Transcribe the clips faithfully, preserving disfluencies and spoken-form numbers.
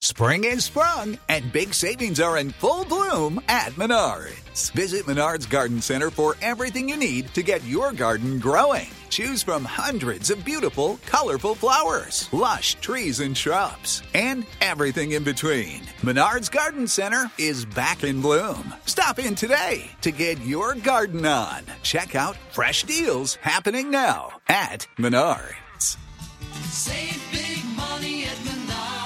Spring is sprung, and big savings are in full bloom at Menards. Visit Menards Garden Center for everything you need to get your garden growing. Choose from hundreds of beautiful, colorful flowers, lush trees and shrubs, and everything in between. Menards Garden Center is back in bloom. Stop in today to get your garden on. Check out fresh deals happening now at Menards. Save big money at Menards.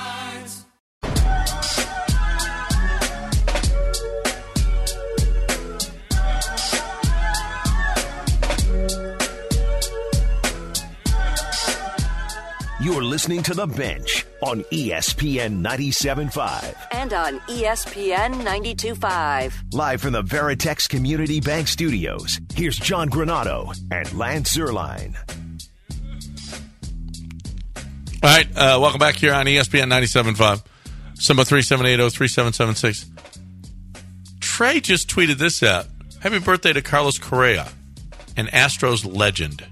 You're listening to The Bench on E S P N ninety-seven point five. And on E S P N ninety-two point five. Live from the Veritex Community Bank Studios, here's John Granato and Lance Zierlein. All right, uh, welcome back here on E S P N ninety-seven point five. Number three seven eight zero three seven seven six. Trey just tweeted this out. Happy birthday to Carlos Correa, an Astros legend.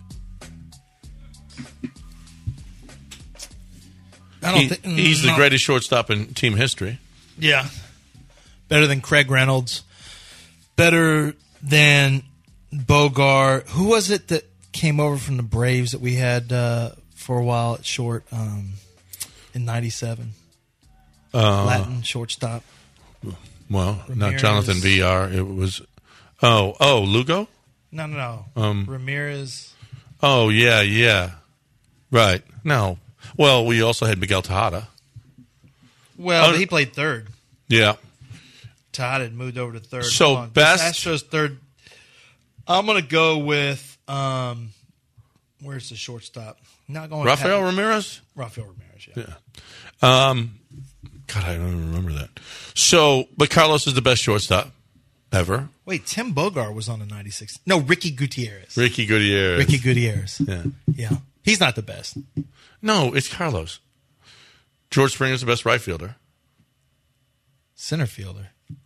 I don't he, think he's no. the greatest shortstop in team history. Yeah. Better than Craig Reynolds. Better than Bogart. Who was it that came over from the Braves that we had uh, for a while at short um, in ninety-seven? Uh, Latin shortstop. Well, Ramirez. not Jonathan V R. It was, oh, oh, Lugo? No, no, no. Um, Ramirez. Oh, yeah, yeah. Right. No. Well, we also had Miguel Tejada. Well, uh, he played third. Yeah. Tejada had moved over to third. So, Hold on. best... Astros third. I'm going to go with, um, where's the shortstop? Not going Rafael Pat- Ramirez? Rafael Ramirez, yeah. Yeah. Um, God, I don't even remember that. So, but Carlos is the best shortstop ever. Wait, Tim Bogart was on the ninety-six. No, Ricky Gutierrez. Ricky Gutierrez. Ricky Gutierrez. Yeah. Yeah. He's not the best. No, it's Carlos. George Springer's the best right fielder. Center fielder.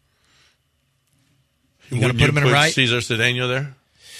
You Wouldn't got to put him in put right? Cesar Cedeno there?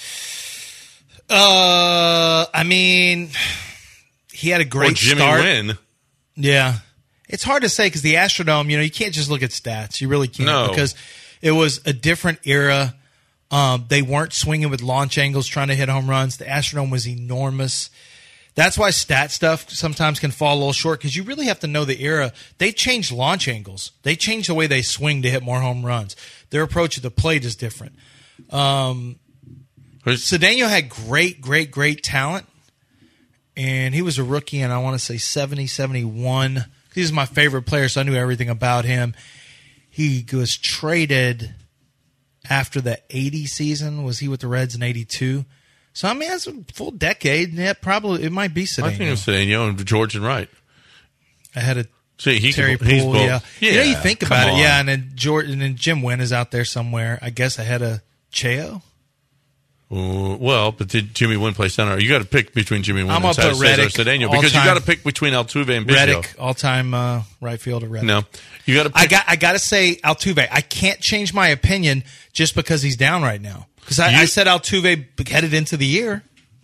Uh, I mean, he had a great or Jimmy start. Wynn. Yeah. It's hard to say because the Astrodome, you know, you can't just look at stats. You really can't. No. Because it was a different era. Um, they weren't swinging with launch angles trying to hit home runs. The Astrodome was enormous. That's why stat stuff sometimes can fall a little short because you really have to know the era. They changed launch angles. They changed the way they swing to hit more home runs. Their approach to the plate is different. Um, Cedeno had great, great, great talent. And he was a rookie in, I want to say, seventy, seventy-one. He was my favorite player, so I knew everything about him. He was traded after the eighty season. Was he with the Reds in eighty-two? So, I mean, that's a full decade. Yeah, probably it might be Cedeno. I think it was Cedeno and George and Wright. I had a See, he Terry can, he's Poole, both. yeah. yeah. You know, you think about on. it, yeah, and then George, and then Jim Wynn is out there somewhere. I guess ahead of Cheo. Uh, well, but did Jimmy Wynn play center? You got to pick between Jimmy Wynn I'm and gonna put Cesar Reddick, Cedeno because you all-time. got to pick between Altuve and Biggio. Reddick, all-time uh, right fielder. Reddick. No, you got to. I got. I got to say Altuve. I can't change my opinion just because he's down right now. Because I, I said Altuve headed into the year.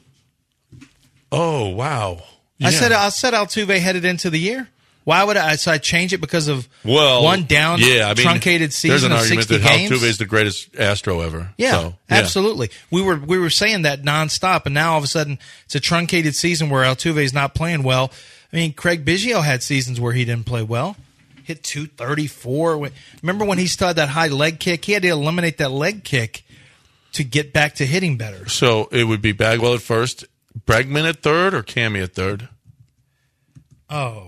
Oh wow! I Yeah. said I said Altuve headed into the year. Why would I? So I change it because of well, one down, yeah, I mean, truncated season there's an of argument sixty that games. Altuve is the greatest Astro ever. Yeah, so, yeah, absolutely. We were we were saying that nonstop, and now all of a sudden it's a truncated season where Altuve is not playing well. I mean, Craig Biggio had seasons where he didn't play well. Hit two thirty-four. Remember when he started that high leg kick? He had to eliminate that leg kick to get back to hitting better. So it would be Bagwell at first, Bregman at third, or Cammy at third. Oh.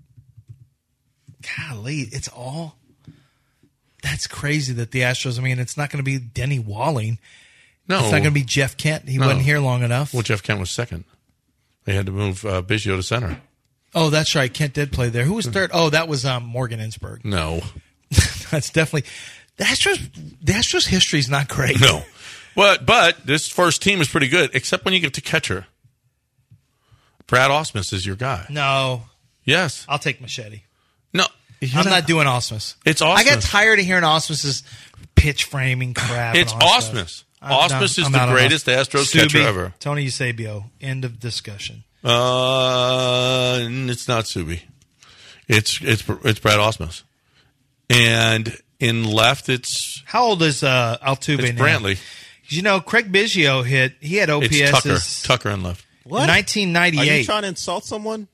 Golly, it's all that's crazy that the Astros, I mean, it's not going to be Denny Walling. No. It's not going to be Jeff Kent. He No. wasn't here long enough. Well, Jeff Kent was second. They had to move uh, Biggio to center. Oh, that's right. Kent did play there. Who was third? Oh, that was um, Morgan Innsberg. No. That's definitely the Astros. The Astros history is not great. No. But, but this first team is pretty good, except when you get to catcher. Brad Ausmus is your guy. No. Yes. I'll take Machete. No. I'm not doing Ausmus. It's Ausmus. I got tired of hearing Ausmus's pitch framing crap. It's and all that Ausmus. stuff. I'm done. Ausmus is I'm the out on greatest Ausmus. Astros Subi, catcher ever. Tony Eusebio. End of discussion. Uh, it's not Subi. It's it's it's Brad Ausmus. And in left, it's How old is uh, Altuve it's now? Brantley. You know, Craig Biggio hit. He had O P S. It's Tucker. Tucker in left. What? In nineteen ninety-eight. Are you trying to insult someone?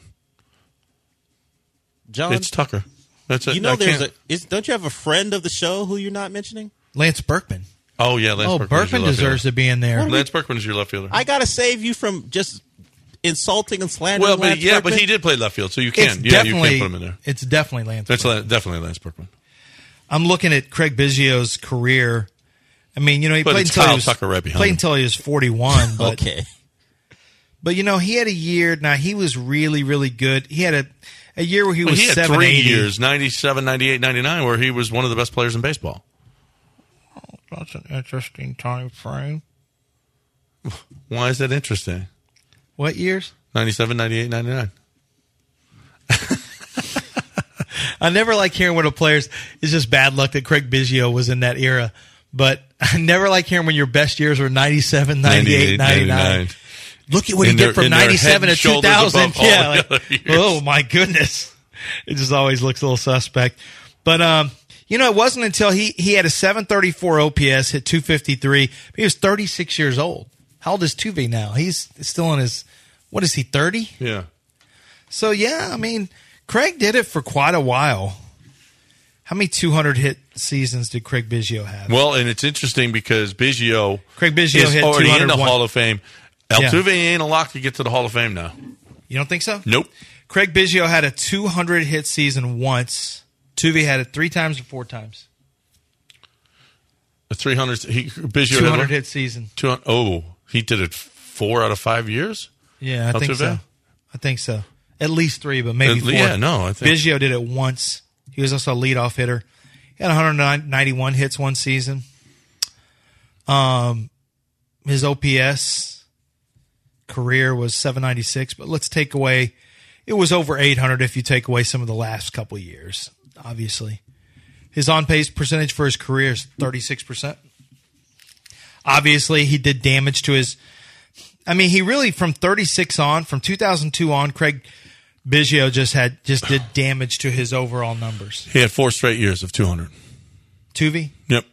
John? It's Tucker. That's it. You know, I there's can't- a. Is, don't you have a friend of the show who you're not mentioning? Lance Berkman. Oh, yeah. Lance Oh, Berkman is your Berkman left deserves fielder. to be in there. Lance Berkman is your left fielder. I got to save you from just insulting and slandering. well, but Lance yeah, but Berkman. he did play left field, so you It's can. Yeah, you definitely, can put him in there. It's definitely Lance That's Berkman. La- definitely Lance Berkman. I'm looking at Craig Biggio's career. I mean, you know, he But played it's until Kyle he was Tucker right behind played him. until he was forty-one. But, Okay. but you know, he had a year. Now he was really, really good. He had a a year where he Well, was he had seven three eighty. years, ninety-seven, ninety-eight, ninety-nine, where he was one of the best players in baseball. That's an interesting time frame. Why is that interesting? What years? ninety-seven, ninety-eight, ninety-nine. I never like hearing when a player's. It's just bad luck that Craig Biggio was in that era. But I never like hearing when your best years were ninety-seven, ninety-eight, ninety-nine. Look at what And he they're- did from and they're ninety-seven head to and two shoulders thousand. above all Yeah, the like, other years. oh my goodness, it just always looks a little suspect. But um, you know, it wasn't until he he had a seven thirty-four O P S, hit two fifty-three. He was thirty-six years old. How old is Tuve now? He's still in his. What is he? thirty? Yeah. So yeah, I mean, Craig did it for quite a while. How many two hundred hit seasons did Craig Biggio have? Well, and it's interesting because Biggio, Craig Biggio is hit already in the two hundred one. Hall of Fame. Altuve ain't a lock to get to the Hall of Fame now. You don't think so? Nope. Craig Biggio had a two hundred hit season once. Tuve had it three times or four times. The three hundred, he, Biggio two had hundred one? hit season. two hundred, oh, he did it four out of five years? Yeah, I think Altuve? so. I think so. At least three, but maybe At- four. yeah, no, I think- Biggio did it once. He was also a leadoff hitter. He had one hundred ninety-one hits one season. Um, his O P S career was seven ninety-six, but let's take away. It was over eight hundred if you take away some of the last couple of years. Obviously, his on-base percentage for his career is thirty-six percent. Obviously, he did damage to his. I mean, he really from thirty-six on, from two thousand two on, Craig Biggio just had just did damage to his overall numbers. He had four straight years of two hundred. Tuve, Yep.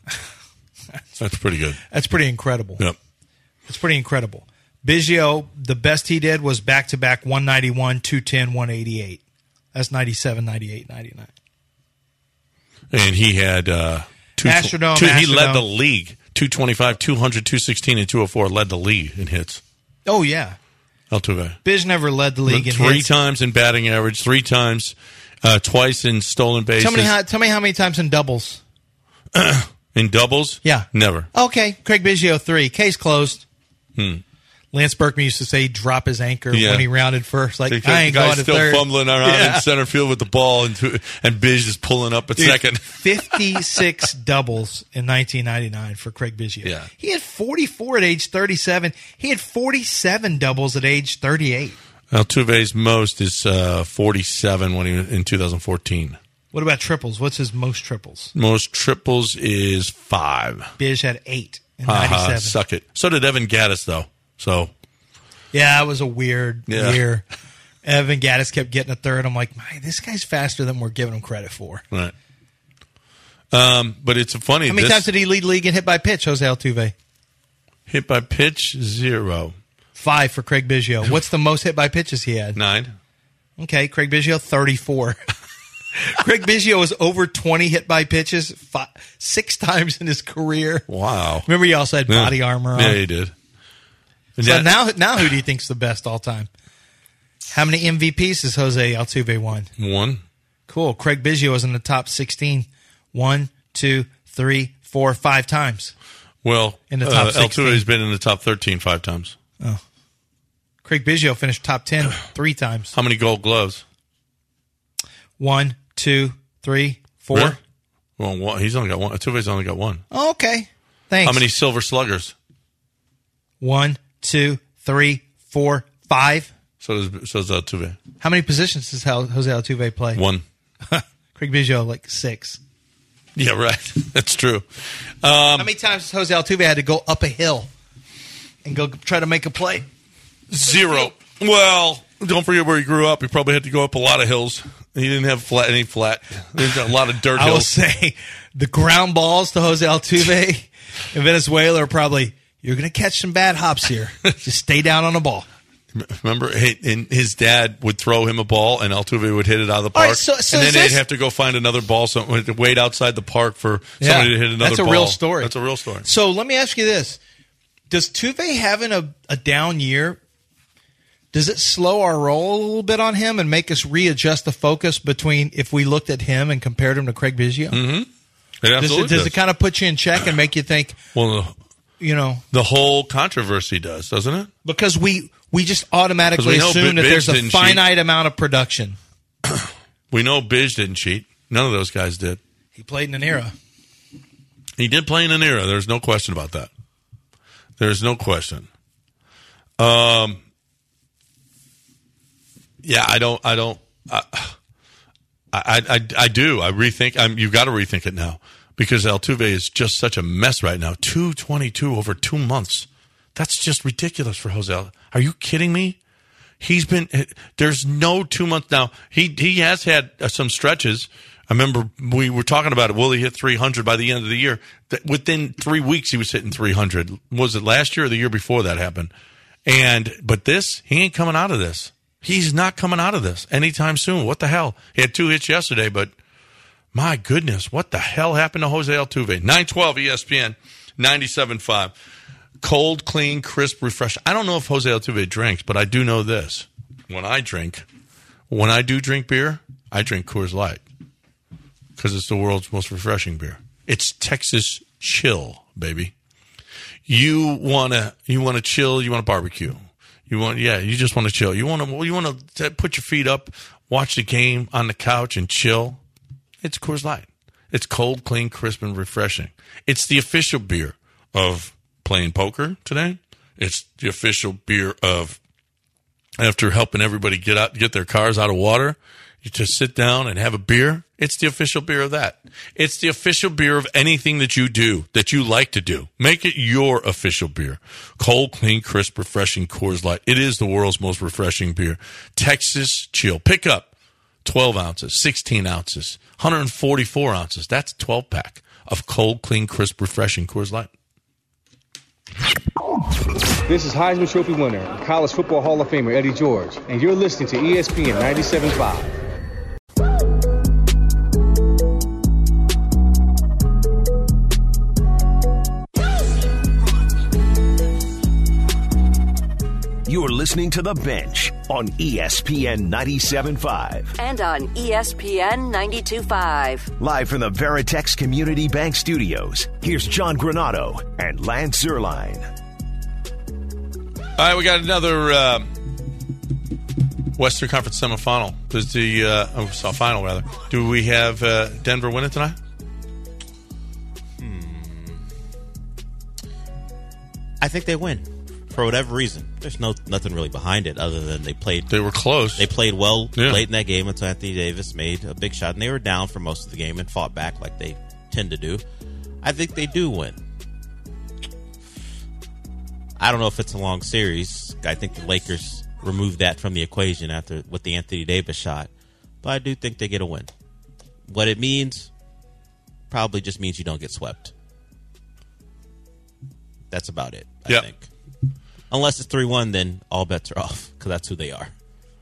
That's pretty good. that's pretty incredible. Yep. It's pretty incredible. Biggio, the best he did was back-to-back one ninety-one, two ten, one eighty-eight. That's ninety-seven, ninety-eight, ninety-nine. And he had uh, two, Astrodome, two, he led Astrodome. the league. two twenty-five, two hundred, two sixteen, and two oh four led the league in hits. Oh, yeah. Altuve. Biz never led the league in Three hits. times in batting average, three times, uh, twice in stolen bases. Tell me, how, tell me how many times in doubles. In doubles? Yeah. Never. Okay, Craig Biggio, three. Case closed. Hmm. Lance Berkman used to say he'd drop his anchor Yeah. when he rounded first. Like, Because I ain't the guy's going to still third. fumbling around Yeah. in center field with the ball, and and Biz is pulling up at Dude, second. fifty-six doubles in nineteen ninety-nine for Craig Biggio. Yeah. He had forty-four at age thirty-seven. He had forty-seven doubles at age thirty-eight. Altuve's most is uh, forty-seven when he was in two thousand fourteen. What about triples? What's his most triples? Most triples is five. Biz had eight in Haha, ninety-seven. suck it. So did Evan Gaddis, though. So Yeah, it was a weird Yeah. year. Evan Gaddis kept getting a third. I'm like, man, this guy's faster than we're giving him credit for. right. Um, but it's funny. How many this times did he lead league in hit by pitch, Jose Altuve? hit by pitch zero Five for Craig Biggio. What's the most hit by pitches he had? nine? Okay, Craig Biggio, thirty-four. Craig Biggio was over twenty hit by pitches five, six times in his career. Wow. Remember, he also had Yeah. body armor on. Yeah, he did. And So that- now, now who do you think's the best all time? How many M V Ps has Jose Altuve won? one. Cool. Craig Biggio was in the top sixteen. One, two, three, four, five times. Well, In the top uh, sixteen. Altuve's been in the top thirteen five times. Craig Biggio finished top ten three times. How many Gold Gloves? One, two, three, four. Really? Well, one, he's only got one. Altuve's only got one. Oh, okay. Thanks. How many Silver Sluggers? One, two, three, four, five. So does so does Altuve. How many positions does Hel- Jose Altuve play? One. Craig Biggio, like six. Yeah, right. That's true. Um, How many times Jose Altuve had to go up a hill and go try to make a play? Zero. Well, Don't forget where he grew up. He probably had to go up a lot of hills. He didn't have flat any flat. There's a lot of dirt I will hills. say the ground balls to Jose Altuve in Venezuela are probably, you're going to catch some bad hops here. Just stay down on the ball. Remember, and his dad would throw him a ball, and Altuve would hit it out of the park. All right, so- so and then is they'd this- have to go find another ball, so to wait outside the park for Yeah, somebody to hit another that's a ball. real story. That's a real story. So let me ask you this. Does Tuve having a, a down year, does it slow our roll a little bit on him and make us readjust the focus between if we looked at him and compared him to Craig Biggio? Mm-hmm. It Does absolutely it, does does. it kind of put you in check and make you think, Well, you know, the whole controversy does, doesn't it? because we, we just automatically 'Cause we know assume Bi- that there's Biggs a didn't finite amount of production. We know Bish didn't cheat. None of those guys did. He played in an era. He did play in an era. There's no question about that. There's no question. Um. Yeah, I don't. I don't. I. I. I, I do. I rethink. I'm. You've got to rethink it now because Altuve is just such a mess right now. two twenty-two over two months. That's just ridiculous for Jose. Are you kidding me? He's been. There's no two months now. He he has had uh, some stretches. I remember we were talking about it. Will he hit three hundred by the end of the year? That within three weeks, he was hitting three hundred. Was it last year or the year before that happened? And but this, he ain't coming out of this. He's not coming out of this anytime soon. What the hell? He had two hits yesterday, but my goodness, what the hell happened to Jose Altuve? nine twelve E S P N, ninety-seven point five. Cold, clean, crisp, refresh. I don't know if Jose Altuve drinks, but I do know this. When I drink, when I do drink beer, I drink Coors Light because it's the world's most refreshing beer. It's Texas chill, baby. You wanna, you wanna chill. You wanna barbecue. You want, yeah, you just want to chill. You want to, you want to put your feet up, watch the game on the couch, and chill. It's Coors Light. It's cold, clean, crisp, and refreshing. It's the official beer of playing poker today. It's the official beer of after helping everybody get out, get their cars out of water. You just sit down and have a beer. It's the official beer of that. It's the official beer of anything that you do, that you like to do. Make it your official beer. Cold, clean, crisp, refreshing Coors Light. It is the world's most refreshing beer. Texas Chill. Pick up twelve ounces, sixteen ounces, one hundred forty-four ounces. That's a twelve pack of cold, clean, crisp, refreshing Coors Light. This is Heisman Trophy winner and College Football Hall of Famer Eddie George, and you're listening to E S P N ninety-seven point five. You're listening to The Bench on E S P N ninety-seven point five. And on E S P N ninety-two point five. Live from the Veritex Community Bank Studios, here's John Granato and Lance Zierlein. All right, we got another uh, Western Conference semifinal. Does the uh, oh, so final rather? Do we have uh, Denver winning tonight? I think they win for whatever reason. There's no nothing really behind it other than they played. They were close. They played well Yeah. late in that game until Anthony Davis made a big shot, and they were down for most of the game and fought back like they tend to do. I think they do win. I don't know if it's a long series. I think the Lakers removed that from the equation after with the Anthony Davis shot, but I do think they get a win. What it means probably just means you don't get swept. That's about it, I Yep. think. Unless it's three one, then all bets are off because that's who they are.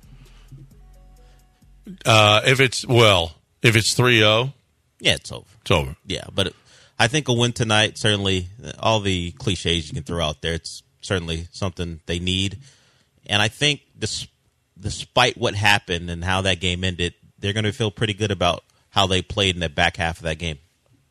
Uh, if it's well, if it's three oh, Yeah, it's over. it's over. Yeah, but it, I think a win tonight, certainly, all the cliches you can throw out there, it's certainly something they need. And I think this, despite what happened and how that game ended, they're going to feel pretty good about how they played in the back half of that game.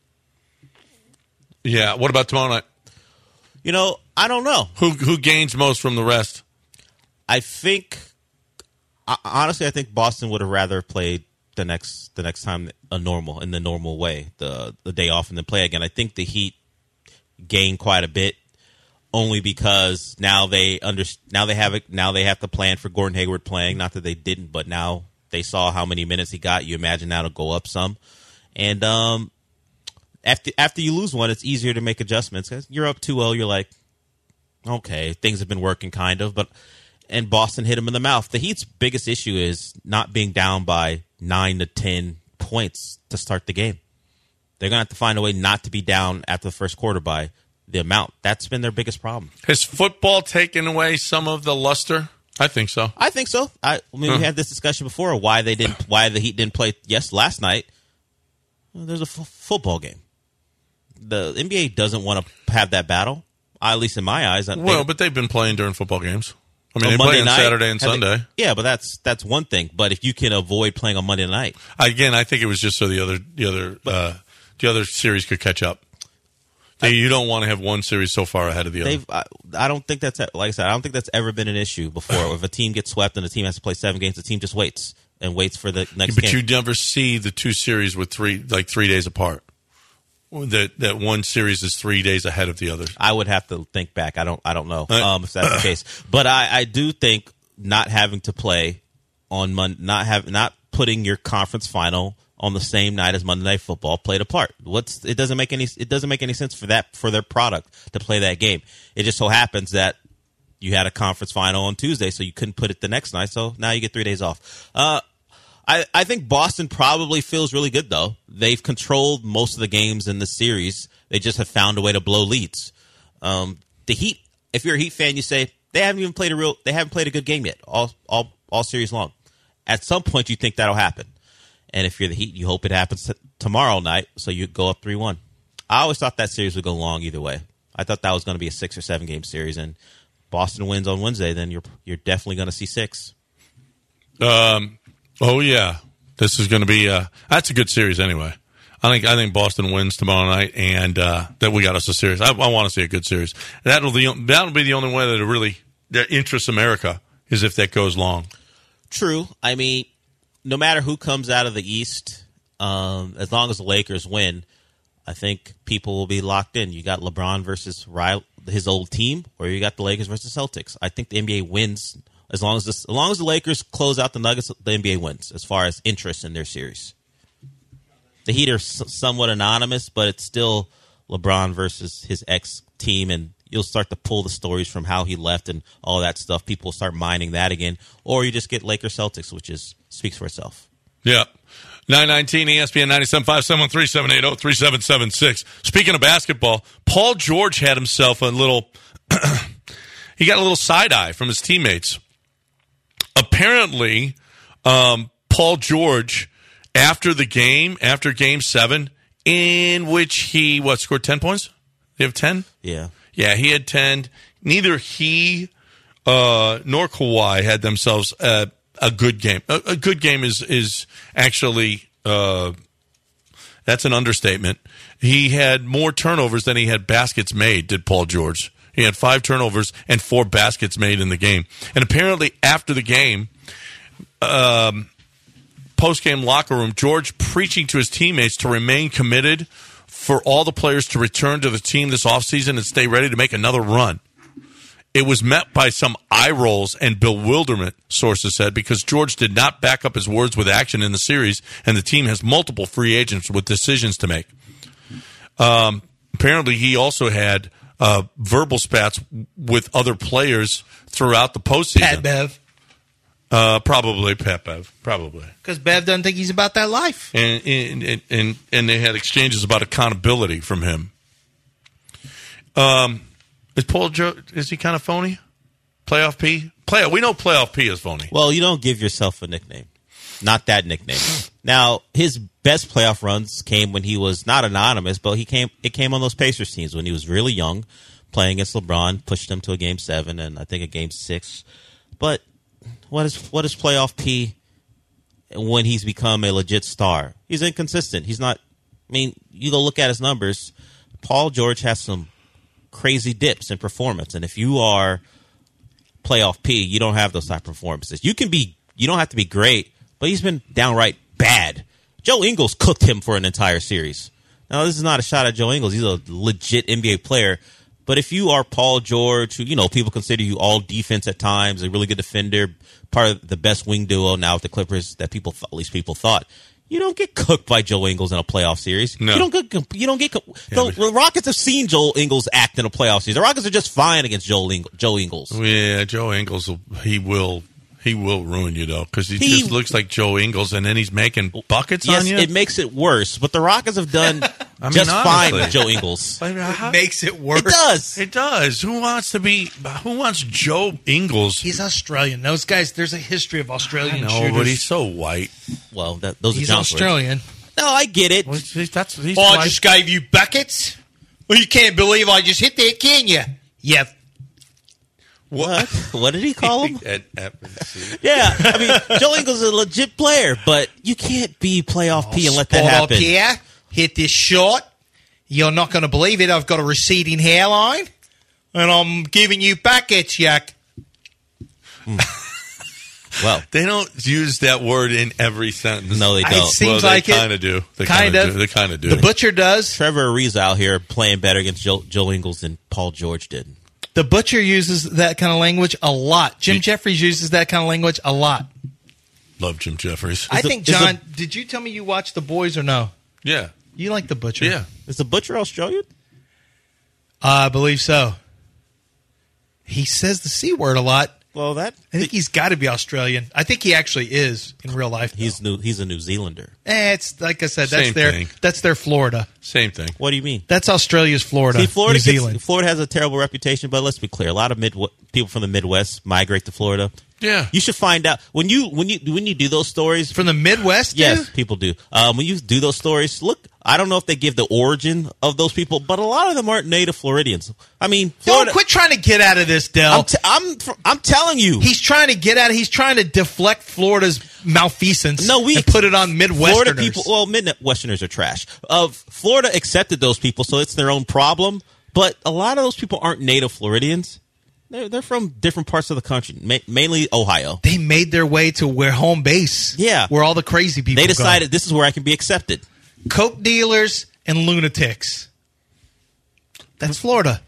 Yeah. What about tomorrow night? You know, I don't know. Who who gains most from the rest? I think, I- honestly, I think Boston would have rather played the next the next time a normal in the normal way, the the day off and then play again. I think the Heat gained quite a bit, only because now they under now they have it now they have to plan for Gordon Hayward playing. Not that they didn't, but now they saw how many minutes he got. You imagine that'll go up some, and um, after after you lose one, it's easier to make adjustments. You're up two oh, you're like, okay, things have been working kind of, but and Boston hit him in the mouth. The Heat's biggest issue is not being down by nine to ten points to start the game. They're going to have to find a way not to be down after the first quarter by the amount. That's been their biggest problem. Has football taken away some of the luster? I think so. I think so. I, I mean, huh. we had this discussion before. Why they didn't? Why the Heat didn't play? Yes, last night. Well, there's a f- football game. The N B A doesn't want to have that battle. At least in my eyes. Well, they, but they've been playing during football games. I mean, on they Monday play on night, Saturday and have Sunday. They, yeah, but that's that's one thing. But if you can avoid playing on Monday night, Again, I think it was just so the other the other uh, the other series could catch up. They, you don't want to have one series so far ahead of the other. they've. I, I don't think that's like I said. I don't think that's ever been an issue before. If a team gets swept and the team has to play seven games, the team just waits and waits for the next but game. you never see the two series with three like three days apart. That that one series is three days ahead of the other. I would have to think back. I don't. I don't know Uh, um, if that's the case. But I, I do think not having to play on Monday, not have not putting your conference final on the same night as Monday Night Football played a part. What's it doesn't make any it doesn't make any sense for that for their product to play that game. It just so happens that you had a conference final on Tuesday, so you couldn't put it the next night. So now you get three days off. Uh, I, I think Boston probably feels really good, though. They've controlled most of the games in the series. They just have found a way to blow leads. Um, the Heat, if you're a Heat fan, you say they haven't even played a real, they haven't played a good game yet, all all all series long. At some point, you think that'll happen, and if you're the Heat, you hope it happens t- tomorrow night, so you go up three one. I always thought that series would go long either way. I thought that was going to be a six or seven game series, and Boston wins on Wednesday, then you're you're definitely going to see six. Um. Oh yeah, this is going to be. Uh, that's a good series anyway. I think I think Boston wins tomorrow night, and uh, that we got us a series. I, I want to see a good series. That'll the that'll be the only way that it really that interests America is if that goes long. True. I mean, no matter who comes out of the East, um, as long as the Lakers win, I think people will be locked in. You got LeBron versus Riley, his old team, or you got the Lakers versus Celtics. I think the N B A wins. As long as this, as long as the Lakers close out the Nuggets, the N B A wins as far as interest in their series. The Heat are s- somewhat anonymous, but it's still LeBron versus his ex-team, and you'll start to pull the stories from how he left and all that stuff. People will start mining that again, or you just get Lakers Celtics, which is speaks for itself. Yeah. nine nineteen E S P N ninety-seven point five, seven one three, seven eight zero, three seven seven six. Speaking of basketball, Paul George had himself a little he got a little side eye from his teammates. Apparently, um, Paul George, after the game, after game seven, in which he, what, scored ten points? They have ten? Yeah. Yeah, he had ten. Neither he uh, nor Kawhi had themselves a, a good game. A, a good game is, is actually, uh, that's an understatement. He had more turnovers than he had baskets made, did Paul George. He had five turnovers and four baskets made in the game. And apparently after the game, um, post-game locker room, George preaching to his teammates to remain committed for all the players to return to the team this offseason and stay ready to make another run. It was met by some eye rolls and bewilderment, sources said, because George did not back up his words with action in the series, and the team has multiple free agents with decisions to make. Um, apparently he also had Uh, verbal spats with other players throughout the postseason. Pat Bev. Uh, probably Pat Bev. Probably. Because Bev doesn't think he's about that life. And, and, and, and they had exchanges about accountability from him. Um, is Paul Joe, is he kind of phony? Playoff P? Playoff, we know Playoff P is phony. Well, you don't give yourself a nickname. Not that nickname. Now, his best playoff runs came when he was not anonymous, but he came. It came on those Pacers teams when he was really young, playing against LeBron, pushed him to a game seven and I think a game six. But what is what is playoff P when he's become a legit star? He's inconsistent. He's not. I mean, you go look at his numbers. Paul George has some crazy dips in performance, and if you are playoff P, you don't have those type of performances. You can be. You don't have to be great. But he's been downright bad. Joe Ingles cooked him for an entire series. Now, this is not a shot at Joe Ingles. He's a legit N B A player. But if you are Paul George, who, you know, people consider you all defense at times, a really good defender, part of the best wing duo now with the Clippers that people, at least people thought, You don't get cooked by Joe Ingles in a playoff series. No. You don't get. You don't get. Yeah, the, but- the Rockets have seen Joe Ingles act in a playoff series. The Rockets are just fine against Joe Ingles. Joe Ingles. Yeah, Joe Ingles, will, he will he will ruin you, though, because he, He- just looks like Joe Ingles, and then he's making buckets Yes, on you. it makes it worse. But the Rockets have done I mean, just fine honestly. with Joe Ingles. I mean, how- Makes it worse. It does. It does. Who wants to be, who wants Joe Ingles? He's Australian. Those guys, there's a history of I Australian know, shooters. but he's so white. Well, that, those He's are John's words. Australian. No, I get it. Well, he's- that's, he's Oh, I white. just gave you buckets? Well, you can't believe I just hit that, can you? Yeah. What? What did he call him? At, at, see. Yeah, I mean, Joe Ingles is a legit player, but you can't be playoff P and let that Spot happen. up here, hit this shot. You're not going to believe it. I've got a receding hairline, and I'm giving you buckets, yuck. Well, They don't use that word in every sentence. no, they It don't. seems well, like they it. kind of do. They Kind kinda of. Do. They kind of do. The Butcher does. Trevor Ariza out here playing better against Joe, Joe Ingles than Paul George did. The Butcher uses that kind of language a lot. Jim He- Jeffries uses that kind of language a lot. Love Jim Jeffries. I the- think, is the- John, did you tell me you watched The Boys or no? yeah. You like The Butcher? Yeah. Is the Butcher Australian? Uh, I believe so. He says the C word a lot. Well, that I think he's got to be Australian. I think he actually is in real life. though. he's new. He's a New Zealander. Eh, it's like I said. That's Same their thing. that's their Florida. Same thing. What do you mean? That's Australia's Florida. See, Florida, New gets- Zealand. Florida has a terrible reputation, but let's be clear: a lot of mid people from the Midwest migrate to Florida. Yeah. You should find out when you when you when you do those stories. From the Midwest, dude? Yes, people do. Um, when you do those stories, look. I don't know if they give the origin of those people, but a lot of them aren't native Floridians. I mean, Florida. Don't quit trying to get out of this, Del. I'm, t- I'm I'm telling you, he's trying to get out. He's trying to deflect Florida's malfeasance. No, we- and put it on Midwesterners. Florida people. Well, Midwesterners are trash. Of Florida accepted those people, so it's their own problem. But a lot of those people aren't native Floridians. They're they're from different parts of the country, ma- mainly Ohio. They made their way to where home base. Yeah. where all the crazy people. They go. decided this is where I can be accepted. Coke dealers and lunatics. That's Florida.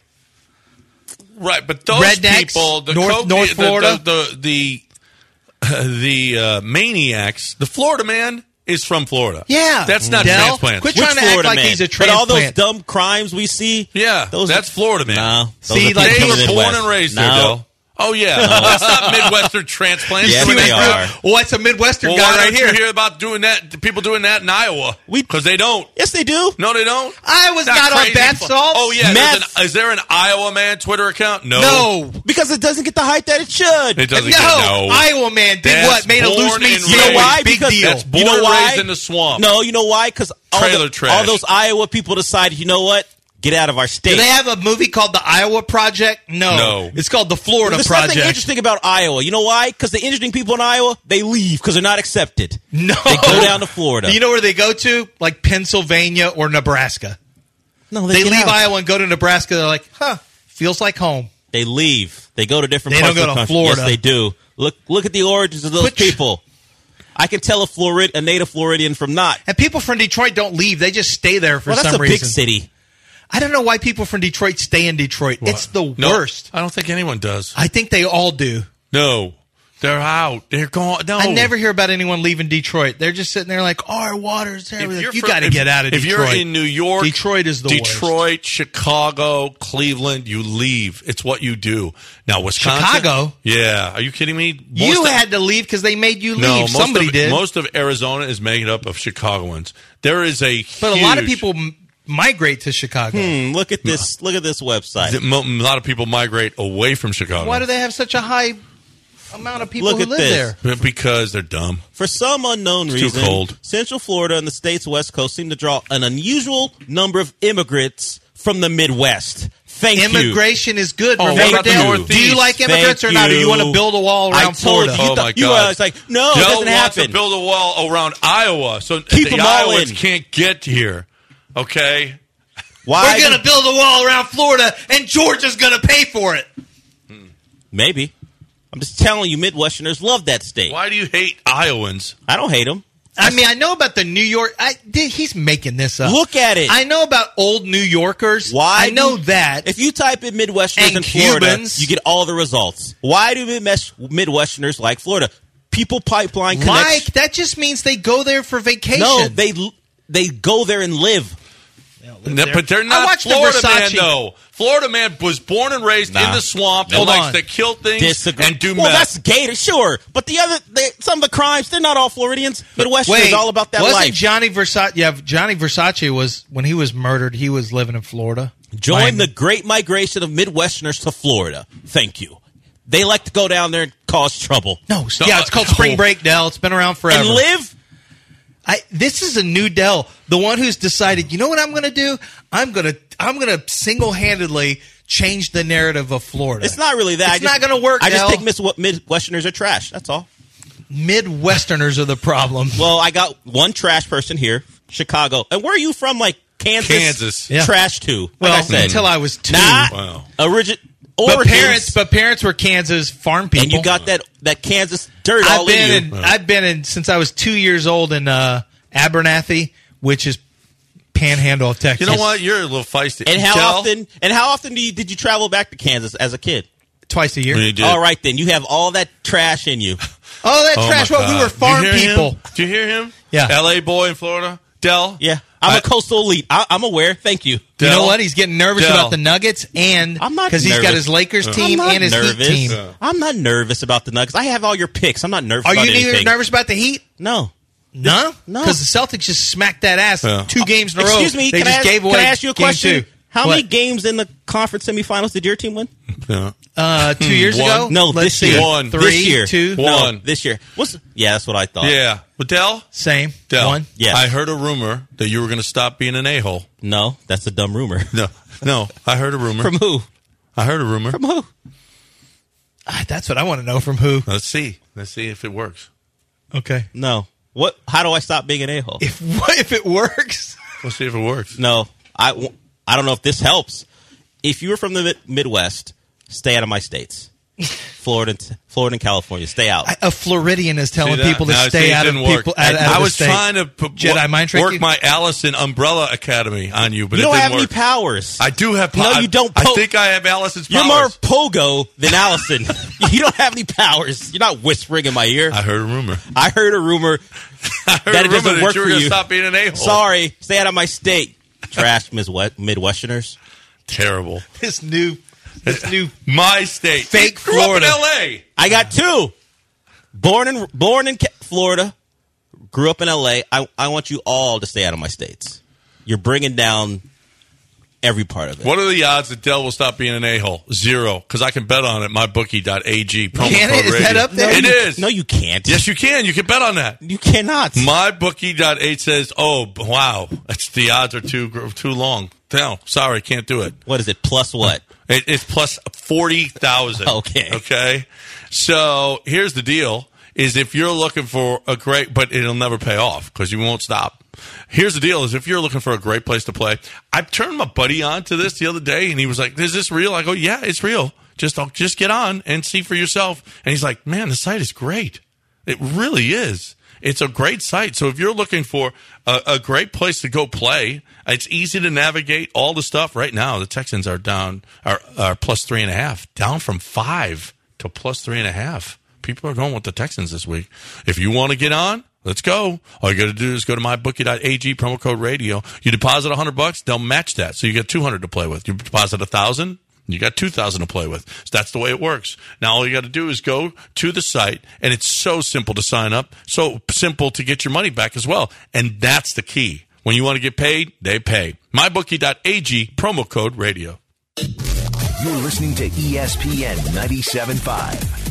Right, but those Rednecks, people, the North- Coke- North the- Florida. the the the, uh, the uh, maniacs, the Florida man is from Florida. Yeah. that's not Del, transplants. quit Which trying to act Florida like man? he's a But all those transplant. dumb crimes we see. Yeah, those that's Florida man. No, those See, are like, people They from the were born Midwest. and raised no. there, Del. Oh yeah, that's not Midwestern transplants. Yes, See what they do? are. Well, it's a Midwestern Well, guy why right don't here. you hear about doing that? People doing that in Iowa? We- Because they don't. Yes, they do. No, they don't. I was That not on crazy bath fu- salts. Oh yeah, Matt- there's an- is there an Iowa man Twitter account? No, No. Because it doesn't get the hype that it should. it doesn't. No, get, no. Iowa man did That's what? Made a loose born meat and You know sandwich. why? Big Because deal. That's born You know and why? raised in the swamp. No, you know why? Because all, Trailer the- trash. all those Iowa people decided, you know what? Get out of our state. Do they have a movie called The Iowa Project? No. No. It's called The Florida There's Project. nothing interesting about Iowa. You know why? Because the interesting people in Iowa, they leave because they're not accepted. No. They go down to Florida. Do you know where they go to? Like Pennsylvania or Nebraska. no, They get leave out. Iowa and go to Nebraska. They're like, huh, feels like home. They leave. They go to different They parts don't of go the to country. Florida. Yes, they do. Look, look at the origins of those Quit- people. I can tell a Florid, a native Floridian from not. And people from Detroit don't leave. They just stay there for Well, that's some a reason. big city. I don't know why people from Detroit stay in Detroit. It's the No, worst. I don't think anyone does. I think they all do. No, they're out. They're gone. No, I never hear about anyone leaving Detroit. They're just sitting there like, oh, our water's there. If you're You from- got to if- get out of If Detroit. you're in New York, Detroit is the worst. Detroit, Chicago, Cleveland, you leave. It's what you do. Now, Wisconsin. Chicago? Yeah. Are you kidding me? You Most of- had to leave because they made you leave. No, most Somebody of, did. Most of Arizona is made up of Chicagoans. There is a but a lot of huge- people m- migrate to Chicago. Hmm, look at this. Look at this website. A lot of people migrate away from Chicago. Why do they have such a high amount of people Look who at live this. there? Because they're dumb. For some unknown too reason, cold. Central Florida and the state's west coast seem to draw an unusual number of immigrants from the Midwest. Thank you. Immigration is good. Oh, what Remember, about the Dale? Northeast? Do you like immigrants Thank or not? Or you you. want to build a wall I around told Florida? you. Oh thought- my you God! were- it's like, no, it Joe doesn't wants happen. to build a wall around Iowa, so Keep the 'em all Iowans in. can't get here. Okay, Why? We're going to build a wall around Florida, and Georgia's going to pay for it. Maybe. I'm just telling you, Midwesterners love that state. why do you hate Iowans? I don't hate them. I mean, I know about the New York. I, dude, he's making this up. Look at it. I know about old New Yorkers. Why I know do- that. If you type in Midwesterners And in Florida, Cubans. you get all the results. Why do Midwest- Midwesterners like Florida? people pipeline Mike, connects. that just means they go there for vacation. No, they they go there and live. No, but they're I not watched the Florida man, Versace- though. Florida man was born and raised Nah. in the swamp and Hold likes on. to kill things Disagree. and do well, meth. that's Gator, sure. But the other, they, some of the crimes, they're not all Floridians. Midwesterners Wait, all about that wasn't life. Johnny Versace? Yeah, Johnny Versace was when he was murdered. He was living in Florida. Join Miami. the great migration of Midwesterners to Florida. Thank you. They like to go down there and cause trouble. No, No, yeah, it's called no. Spring Break, Dell. It's been around forever. And live? I, this is a new Dell, the one who's decided. You know what I'm going to do? I'm going to I'm going to single handedly change the narrative of Florida. It's not really that. It's I just, not going to work. I just Dell. think Miss- Midwesterners are trash. That's all. Midwesterners are the problem. Well, I got one trash person here, Chicago. And where are you from? Like Kansas? Kansas. Yeah. Trash too. Like Well, I said. until I was two. Nah. Wow. Origin- but Origins, parents, but parents were Kansas farm people. and you got that, that Kansas dirt I've all been in in, you. I've been in since I was two years old in uh, Abernathy, which is Panhandle of Texas. You know what? You're a little feisty. and how Del? often? And how often do you, did you travel back to Kansas as a kid? Twice a year. You did. All right, then you have all that trash in you. Oh, that Oh, trash! my What we God. were farm Did you hear people. him? Did you hear him? Yeah. L A boy in Florida. Del? Yeah, I'm I- a coastal elite. I, I'm aware. Thank you. You Del? know what? He's getting nervous Del. about the Nuggets, and I'm not because he's got nervous. his Lakers I'm team not and his nervous. Heat team. Yeah. I'm not nervous about the Nuggets. I have all your picks. I'm not nervous Are about you anything. neither nervous about the Heat? No. No, No. Because the Celtics just smacked that ass Yeah. two games in a row. Excuse me. They Can, just I ask, gave away. can I ask you a game question? two. How What? many games in the conference semifinals did your team win? Yeah. Uh, two years One. ago? No, Let's this see. year. One. Three, This year. two, One. No, this year. What's? Yeah, that's what I thought. Yeah. But Del? same. Del. One. Yes. I heard a rumor that you were going to stop being an a-hole. No, that's a dumb rumor. No. No. I heard a rumor. From who? I heard a rumor. From who? Ah, that's what I want to know from who. Let's see. Let's see if it works. Okay. No. What? How do I stop being an a-hole? If if it works, We'll see if it works. No, I, w- I don't know if this helps. If you were from the Mid- Midwest, stay out of my states. Florida, and- Florida and California, stay out. a Floridian is telling See that? people to No, stay see, it out of didn't work. people. Out, I, out of I the was state. trying to p- Jedi mind trick work you? my Allison Umbrella Academy on you, but you it don't didn't have work. any powers. I do have No, powers. you don't I po- think I have Allison's You're powers. more pogo than Allison. You don't have any powers. You're not whispering in my ear. I heard a rumor. I heard a rumor I heard that a it rumor doesn't that work you were for gonna you. Stop being an a-hole. Sorry, stay out of my state. Trash Midwest- Midwesterners. Terrible. This new, this new. My state. Fake Grew Florida. up in L A. I got two. Born in born in Ca- Florida, grew up in L A. I I want you all to stay out of my states. You're bringing down every part of it. What are the odds that Dell will stop being an a-hole? Zero. Because I can bet on it. MyBookie.ag. Promo Can code it? Is radio. that up there? It you, is. No, you can't. Yes, you can. You can bet on that. you cannot. MyBookie.ag says, oh, b- wow. It's, the odds are too gr- too long. No, sorry, can't do it. What is it? Plus what? It, it's plus forty thousand. Okay. Okay. So here's the deal: is if you're looking for a great, but it'll never pay off because you won't stop. Here's the deal: is if you're looking for a great place to play, I turned my buddy on to this the other day, and he was like, "Is this real?" I go, "Yeah, it's real. Just I'll just get on and see for yourself." And he's like, "Man, the site is great. It really is." It's a great site. So if you're looking for a, a great place to go play, it's easy to navigate all the stuff. Right now, the Texans are down, are, are plus three and a half, down from five to plus three and a half. People are going with the Texans this week. If you want to get on, let's go. All you got to do is go to mybookie.ag, promo code radio. You deposit one hundred bucks, they'll match that. So you get two hundred to play with. You deposit one thousand, you got two thousand to play with. So that's the way it works. Now all you got to do is go to the site, and it's so simple to sign up, so simple to get your money back as well. And that's the key. When you want to get paid, they pay. mybookie.ag, promo code radio. You're listening to E S P N ninety-seven point five.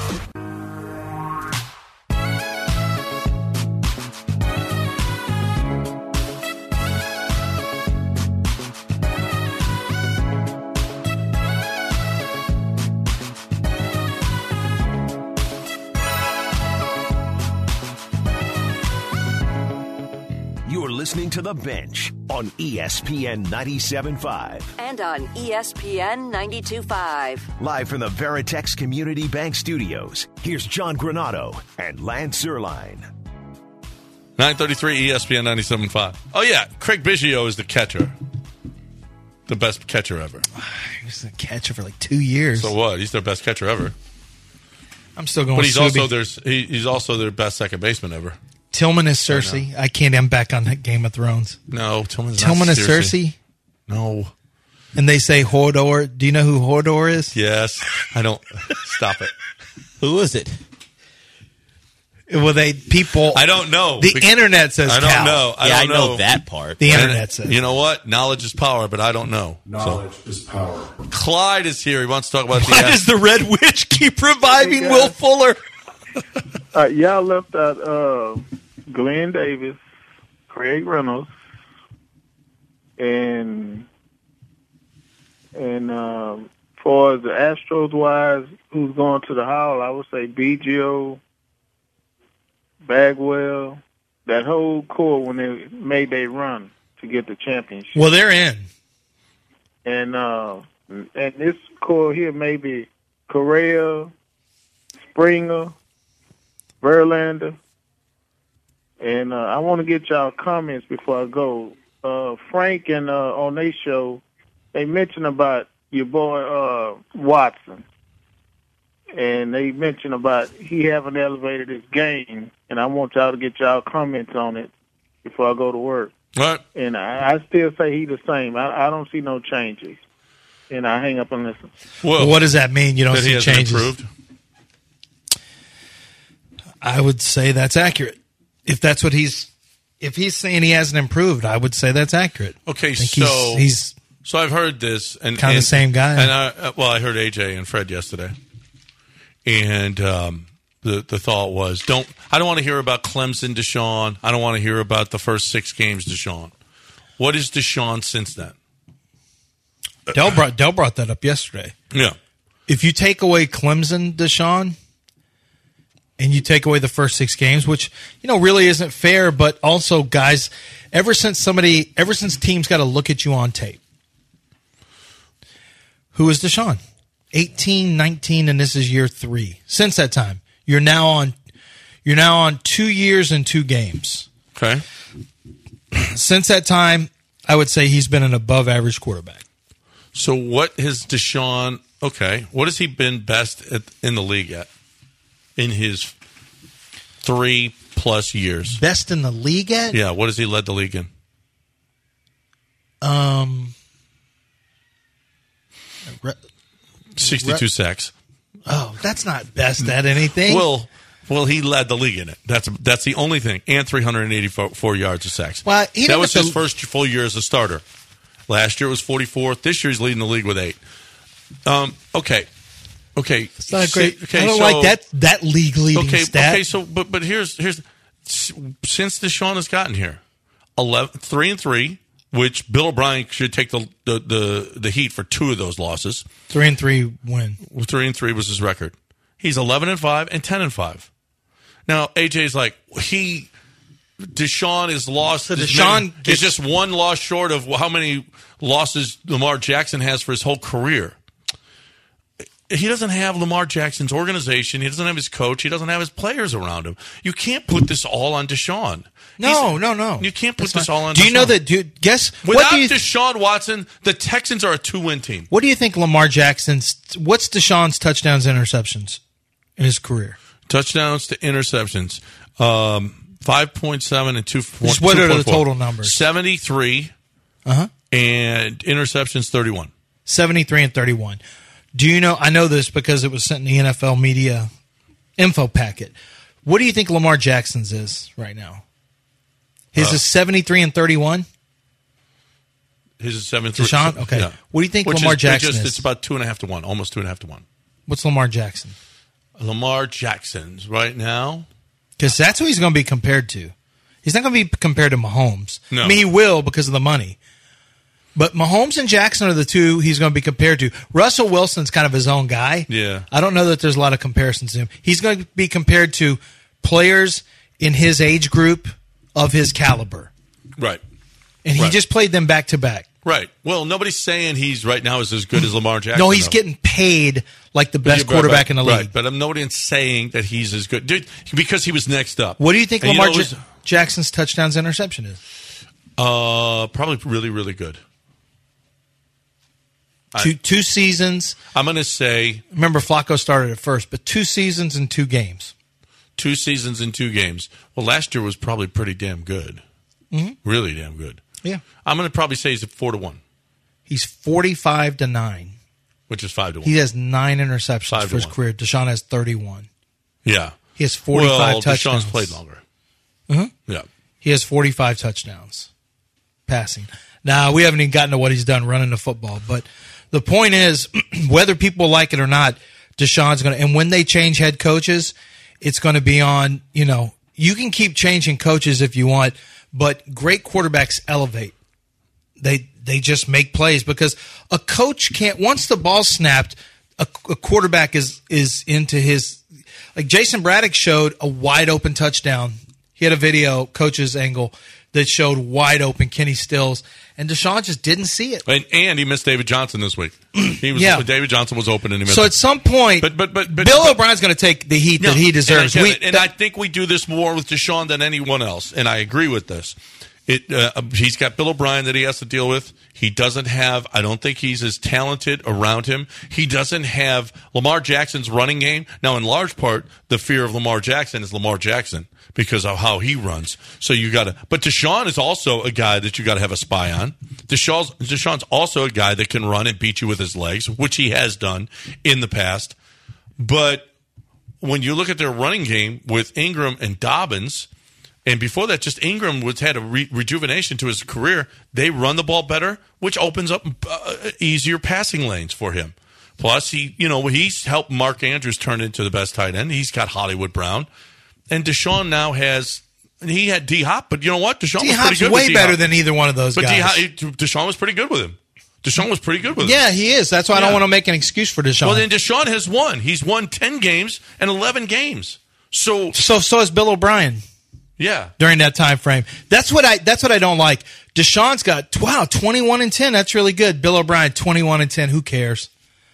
You're listening to The Bench on E S P N ninety-seven point five. And on E S P N ninety-two point five. Live from the Veritex Community Bank Studios, here's John Granado and Lance Zerline. nine thirty-three E S P N ninety-seven point five. Oh, yeah. Craig Biggio is the catcher. The best catcher ever. He was a catcher for like two years. So what? He's their best catcher ever. I'm still going But he's Subi. also their he, he's also their best second baseman ever. Tillman is Cersei. I, I can't. I'm back on that Game of Thrones. No, Tillman's Tillman not is Cersei. Cersei. No. And they say Hodor. Do you know who Hodor is? Yes. I don't. Stop it. Who is it? Well, they people. I don't know. The Because- internet says I don't Cal. know. I yeah, don't I know know that part. The And internet says. You know what? Knowledge is power, but I don't know. Knowledge is power. So, Clyde is here. He wants to talk about Why the. does the Red Witch keep reviving Hey, Will guys. Fuller? Uh, y'all left out uh, Glenn Davis, Craig Reynolds, and and um, for the Astros wise, who's going to the Hall, I would say B G O, Bagwell, that whole core when they made their run to get the championship. Well, they're in. And uh, and this core here maybe Correa, Springer, Verlander. And uh, I want to get y'all comments before I go. Uh, Frank and uh, on their show, they mentioned about your boy uh, Watson. And they mentioned about he haven't elevated his game. And I want y'all to get y'all comments on it before I go to work. What? And I, I still say he the same. I, I don't see no changes. And I hang up and listen. Well, What does that mean? You don't that he see hasn't changes? improved? I would say that's accurate. If that's what he's, if he's saying he hasn't improved, I would say that's accurate. Okay, I think so he's, he's so I've heard this, and Kinda and- the same guy. And I, uh, well, I heard A J and Fred yesterday, and um, the the thought was, don't I don't want to hear about Clemson, Deshaun. I don't want to hear about the first six games, Deshaun. What is Deshaun since then? Dell brought Dell brought that up yesterday. Yeah, If you take away Clemson, Deshaun, and you take away the first six games, which you know really isn't fair, but also, guys, ever since somebody, ever since teams got to look at you on tape, who is Deshaun? eighteen, nineteen, and this is year three. Since that time, you're now on, you're now on two years and two games. okay. Since that time, I would say he's been an above-average quarterback. So what has Deshaun? Okay, what has he been best at, in the league at in his three plus years? Best in the league at? Yeah, what has he led the league in? Um. re- Sixty-two sacks. Oh, that's not best at anything. Well, well, he led the league in it. That's that's the only thing, and three hundred eighty-four yards of sacks. Well, he that didn't was have his to- first full year as a starter. Last year was forty-fourth. This year he's leading the league with eight. Um, okay, okay, It's not Si- great. Okay, I don't so, like that that league leading Okay, stat. okay. So, but but here's here's since Deshaun has gotten here, eleven, three and three, which Bill O'Brien should take the the the, the heat for two of those losses. Three and three win. Three and three was his record. He's eleven and five and ten and five. Now A J's like he Deshaun is lost. So as Deshaun many- is gets- just one loss short of how many losses Lamar Jackson has for his whole career. He doesn't have Lamar Jackson's organization. He doesn't have his coach. He doesn't have his players around him. You can't put this all on Deshaun. No, He's- no, no. You can't put That's this not- all on Do you know Deshaun. that, dude? Guess what Without do you Deshaun Watson, the Texans are a two-win team. what do you think Lamar Jackson's what's Deshaun's touchdowns interceptions in his career? Touchdowns to interceptions. Um, five point seven and two point Just what are the two point four. total numbers? seventy-three Uh-huh. and interceptions thirty-one. seventy-three and thirty-one. Do you know I know this because it was sent in the N F L media info packet. What do you think Lamar Jackson's is right now? His Uh, is seventy-three and thirty-one? His is seven three. Deshaun? Okay. Yeah. What do you think Which Lamar is, they Jackson just, is? It's about two and a half to one, almost two and a half to one. What's Lamar Jackson? Lamar Jackson's right now. Because that's who he's going to be compared to. He's not going to be compared to Mahomes. No. I mean, he will because of the money. But Mahomes and Jackson are the two he's going to be compared to. Russell Wilson's kind of his own guy. Yeah. I don't know that there's a lot of comparisons to him. He's going to be compared to players in his age group of his caliber. Right. And he Right. just played them back to back. Right. Well, nobody's saying he's right now is as good as Lamar Jackson. No, he's though. getting paid like the best Yeah, right, quarterback right, in the league. Right. But I'm nobody's saying that he's as good. Dude, because he was next up. What do you think And Lamar know Ja- who's- Jackson's touchdowns interception is? Uh, probably really, really good. Two two seasons. I'm going to say Remember, Flacco started at first, but two seasons and two games. two seasons and two games. Well, last year was probably pretty damn good. Mhm. Really damn good. Yeah. I'm going to probably say he's at four to one, He's forty-five to nine. which is five to one. He has nine interceptions Five to for his one. career. Deshaun has thirty-one. Yeah. He has forty-five well, touchdowns. Deshaun's played longer. Mhm. Yeah. He has forty-five touchdowns passing. Now, we haven't even gotten to what he's done running the football, but the point is, whether people like it or not, Deshaun's going to, and when they change head coaches, it's going to be on, you know, you can keep changing coaches if you want, but great quarterbacks elevate. They they just make plays because a coach can't, once the ball's snapped, a, a quarterback is is into his, like Jason Braddock showed a wide open touchdown. He had a video, coach's angle, that showed wide open Kenny Stills, and Deshaun just didn't see it. And, and he missed David Johnson this week. He was Yeah. David Johnson was open and he missed So it. at some point, But but but, but Bill but, O'Brien's going to take the heat No, that he deserves. And, I, We- get it. and I think we do this more with Deshaun than anyone else, and I agree with this. It uh, he's got Bill O'Brien that he has to deal with. He doesn't have. I don't think he's as talented around him. He doesn't have Lamar Jackson's running game. Now, in large part, the fear of Lamar Jackson is Lamar Jackson because of how he runs. So you got to. But Deshaun is also a guy that you got to have a spy on. Deshaun's, Deshaun's also a guy that can run and beat you with his legs, which he has done in the past. But when you look at their running game with Ingram and Dobbins, and before that, just Ingram was had a re- rejuvenation to his career. They run the ball better, which opens up uh, easier passing lanes for him. Plus, he, you know, he's helped Mark Andrews turn into the best tight end. He's got Hollywood Brown, and Deshaun now has. He had D Hop, but you know what? Deshaun was pretty D-Hop's good. way with better D-Hop. than either one of those But guys. D-Hop, Deshaun was pretty good with him. Deshaun was pretty good with him. Yeah, he is. That's why I don't Yeah. want to make an excuse for Deshaun. Well, then Deshaun has won. He's won ten games and eleven games. So, so so is Bill O'Brien. Yeah. During that time frame. That's what I that's what I don't like. Deshaun's got wow, twenty-one and ten. That's really good. Bill O'Brien twenty-one and ten. Who cares?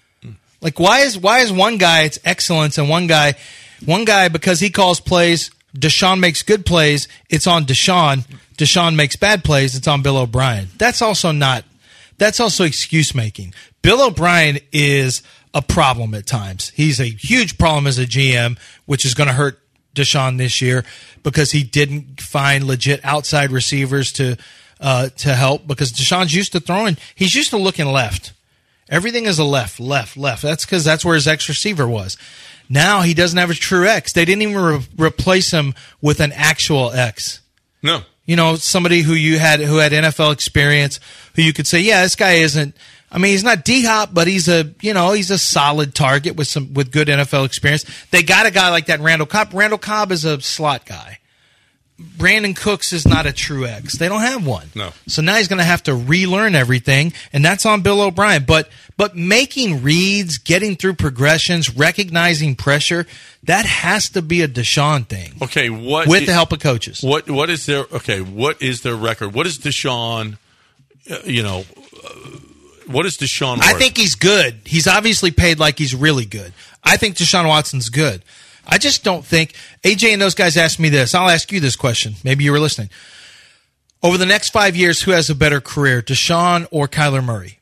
Like why is why is one guy it's excellence and one guy one guy because he calls plays, Deshaun makes good plays, it's on Deshaun. Deshaun makes bad plays, it's on Bill O'Brien. That's also not that's also excuse making. Bill O'Brien is a problem at times. He's a huge problem as a G M, which is going to hurt Deshaun this year because he didn't find legit outside receivers to uh, to help because Deshaun's used to throwing. He's used to looking left. Everything is a left, left, left. That's because that's where his X receiver was. Now he doesn't have a true X. They didn't even re- replace him with an actual X. No. You know, somebody who you had who had N F L experience, who you could say, yeah, this guy isn't. I mean, he's not D-Hop, but he's a you know he's a solid target with some with good N F L experience. They got a guy like that, Randall Cobb. Randall Cobb is a slot guy. Brandon Cooks is not a true X. They don't have one. No. So now he's going to have to relearn everything, and that's on Bill O'Brien. But but making reads, getting through progressions, recognizing pressure, that has to be a Deshaun thing. Okay, what with the help of coaches. What what is their okay? What is their record? What is Deshaun? Uh, you know, uh, what is Deshaun? I worth? think he's good. He's obviously paid like he's really good. I think Deshaun Watson's good. I just don't think A J and those guys asked me this. I'll ask you this question. Maybe you were listening. Over the next five years, who has a better career, Deshaun or Kyler Murray?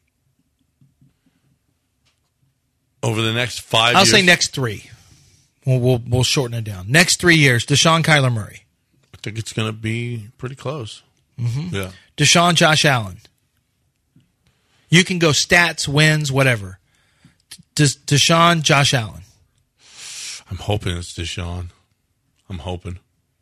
Over the next five I'll years, say next three. We'll, we'll we'll shorten it down. Next three years, Deshaun, Kyler Murray. I think it's going to be pretty close. Mm-hmm. Yeah. Deshaun, Josh Allen. You can go stats, wins, whatever. Des, Deshaun, Josh Allen. I'm hoping it's Deshaun. I'm hoping.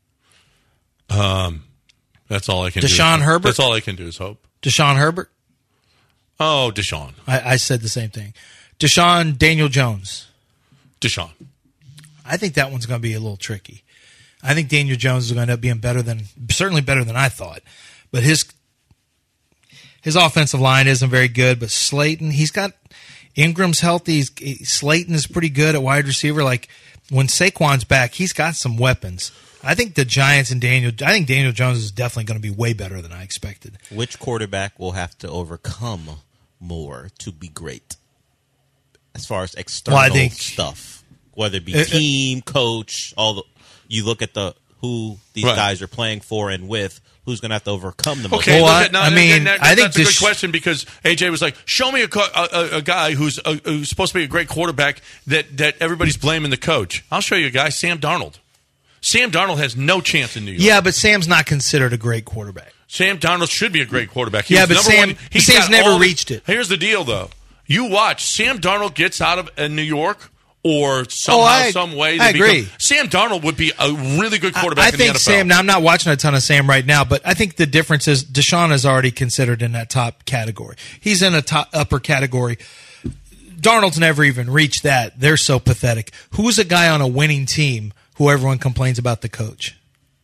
Um, that's all I can do. Deshaun Herbert? That's all I can do is hope. Deshaun Herbert. Oh, Deshaun. I, I said the same thing. Deshaun, Daniel Jones. Deshaun. I think that one's going to be a little tricky. I think Daniel Jones is going to end up being better than, certainly better than I thought. But his his offensive line isn't very good. But Slayton, he's got Ingram's healthy. He's, Slayton is pretty good at wide receiver. Like when Saquon's back, he's got some weapons. I think the Giants and Daniel. I think Daniel Jones is definitely going to be way better than I expected. Which quarterback will have to overcome more to be great, as far as external Well, I think- stuff, whether it be Uh, uh, team, coach, all the. You look at the who these Right. guys are playing for and with. who's going to have to overcome the most. Okay, Well, look I- at, no, I mean, that, I think that's a good this- question because A J was like, "Show me a, co- a, a, a guy who's a, who's supposed to be a great quarterback that that everybody's blaming the coach." I'll show you a guy, Sam Darnold. Sam Darnold has no chance in New York. Yeah, but Sam's not considered a great quarterback. Sam Darnold should be a great quarterback. He Yeah, was but number Sam- one. but He's Sam's got never all the- reached it. Here's the deal, though. You watch Sam Darnold gets out of uh, New York, or somehow, Oh, I- some way, I they become- agree. Sam Darnold would be a really good quarterback. I in think the N F L. Sam. Now I'm not watching a ton of Sam right now, but I think the difference is Deshaun is already considered in that top category. He's in a top upper category. Darnold's never even reached that. They're so pathetic. Who's a guy on a winning team who everyone complains about the coach?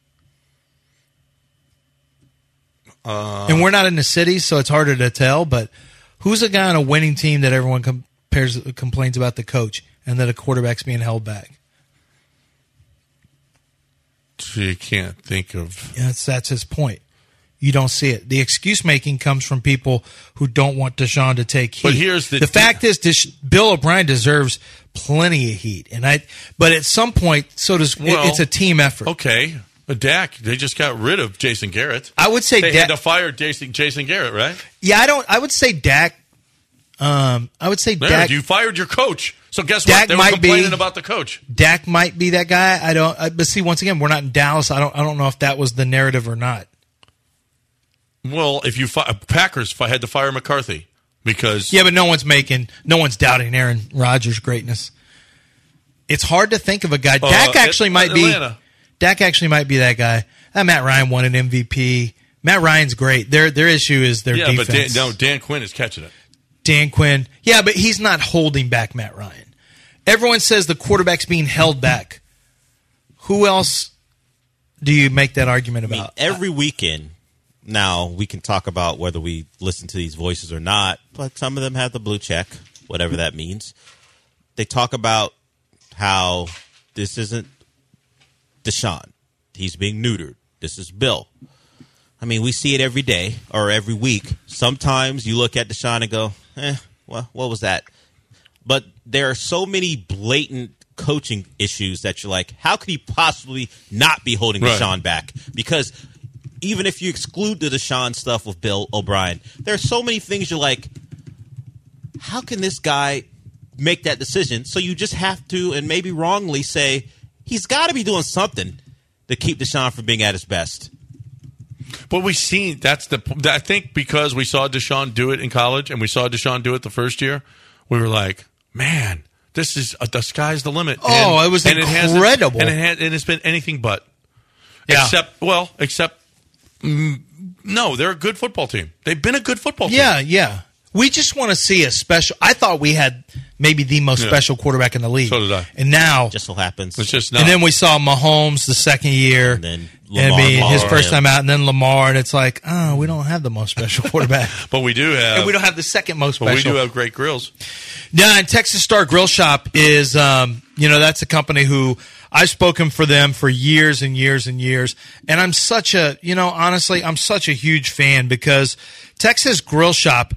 Uh, and we're not in the city, so it's harder to tell. But who's a guy on a winning team that everyone compares complains about the coach and that a quarterback's being held back? You can't think of. Yeah, that's, that's his point. You don't see it. The excuse making comes from people who don't want Deshaun to take heat. But here's the- the fact is, Desha- Bill O'Brien deserves plenty of heat, and I. But at some point, so does it- Well, it's a team effort. Okay, but Dak, they just got rid of Jason Garrett. I would say they Dak- had to fire Jason, Jason Garrett, right? Yeah, I don't. I would say Dak. Um, I would say There, Dak. you fired your coach. So guess Dak what? They were might complaining be- about the coach. Dak might be that guy. I don't. I, but see, once again, we're not in Dallas. I don't. I don't know if that was the narrative or not. Well, if you fi- Packers fi- had to fire McCarthy because Yeah, but no one's making. No one's doubting Aaron Rodgers' greatness. It's hard to think of a guy. Uh, Dak actually At- might be. Atlanta. Dak actually might be that guy. Uh, Matt Ryan won an M V P. Matt Ryan's great. Their their issue is their yeah, defense. but Dan, no, Dan Quinn is catching it. Dan Quinn. Yeah, but he's not holding back Matt Ryan. Everyone says the quarterback's being held back. Who else do you make that argument I mean, about? every weekend, now we can talk about whether we listen to these voices or not, but some of them have the blue check, whatever that means. They talk about how this isn't Deshaun. He's being neutered. This is Bill. I mean, we see it every day or every week. Sometimes you look at Deshaun and go, eh, well, what was that? But there are so many blatant coaching issues that you're like, how could he possibly not be holding Right. Deshaun back? Because even if you exclude the Deshaun stuff with Bill O'Brien, there are so many things you're like, how can this guy make that decision? So you just have to, and maybe wrongly, say he's got to be doing something to keep Deshaun from being at his best. But we seen that's the. I think because we saw Deshaun do it in college and we saw Deshaun do it the first year, we were like, man, this is uh, the sky's the limit. Oh, it was hasn't- incredible. and it had, and it's been anything but. Yeah. Except, well, except, mm, no, they're a good football team. They've been a good football team. Yeah, yeah. We just want to see a special. I thought we had maybe the most Yeah. special quarterback in the league. So did I. And now, Just so happens. It's just not. and then we saw Mahomes the second year. And then I Lamar, mean, his Lamar, first yeah. time out, and then Lamar, and it's like, oh, we don't have the most special quarterback, but we do have. and we don't have the second most but we special. do have great grills. Yeah, and Texas Star Grill Shop is, um, you know, that's a company who I've spoken for them for years and years and years. And I'm such a, you know, honestly, I'm such a huge fan because Texas Grill Shop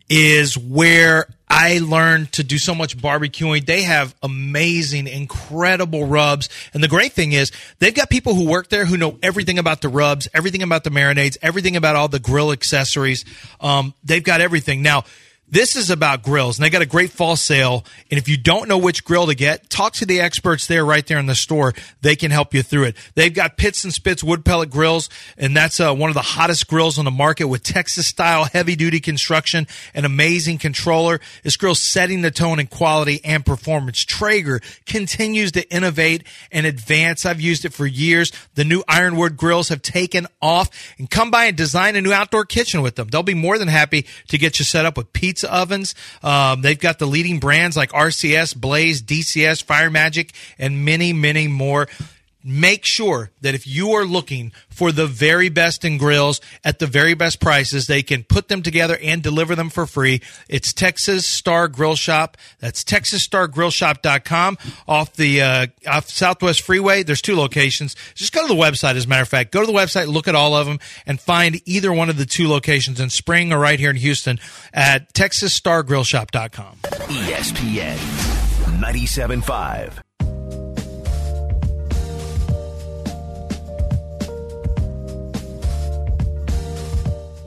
is where I learned to do so much barbecuing. They have amazing, incredible rubs. And the great thing is they've got people who work there who know everything about the rubs, everything about the marinades, everything about all the grill accessories. Um, they've got everything. Now, this is about grills, and they got a great fall sale. And if you don't know which grill to get, talk to the experts there right there in the store. They can help you through it. They've got Pits and Spits wood pellet grills, and that's uh, one of the hottest grills on the market with Texas-style heavy-duty construction, an amazing controller. This grill's setting the tone in quality and performance. Traeger continues to innovate and advance. I've used it for years. The new Ironwood grills have taken off. And come by and design a new outdoor kitchen with them. They'll be more than happy to get you set up with pizza ovens. Um, they've got the leading brands like R C S, Blaze, D C S, Fire Magic, and many, many more. Make sure that if you are looking for the very best in grills at the very best prices, they can put them together and deliver them for free. It's Texas Star Grill Shop. That's texas star grill shop dot com off the uh, off Southwest Freeway. There's two locations. Just go to the website, as a matter of fact. Go to the website, look at all of them, and find either one of the two locations in Spring or right here in Houston at texas star grill shop dot com. E S P N ninety-seven point five.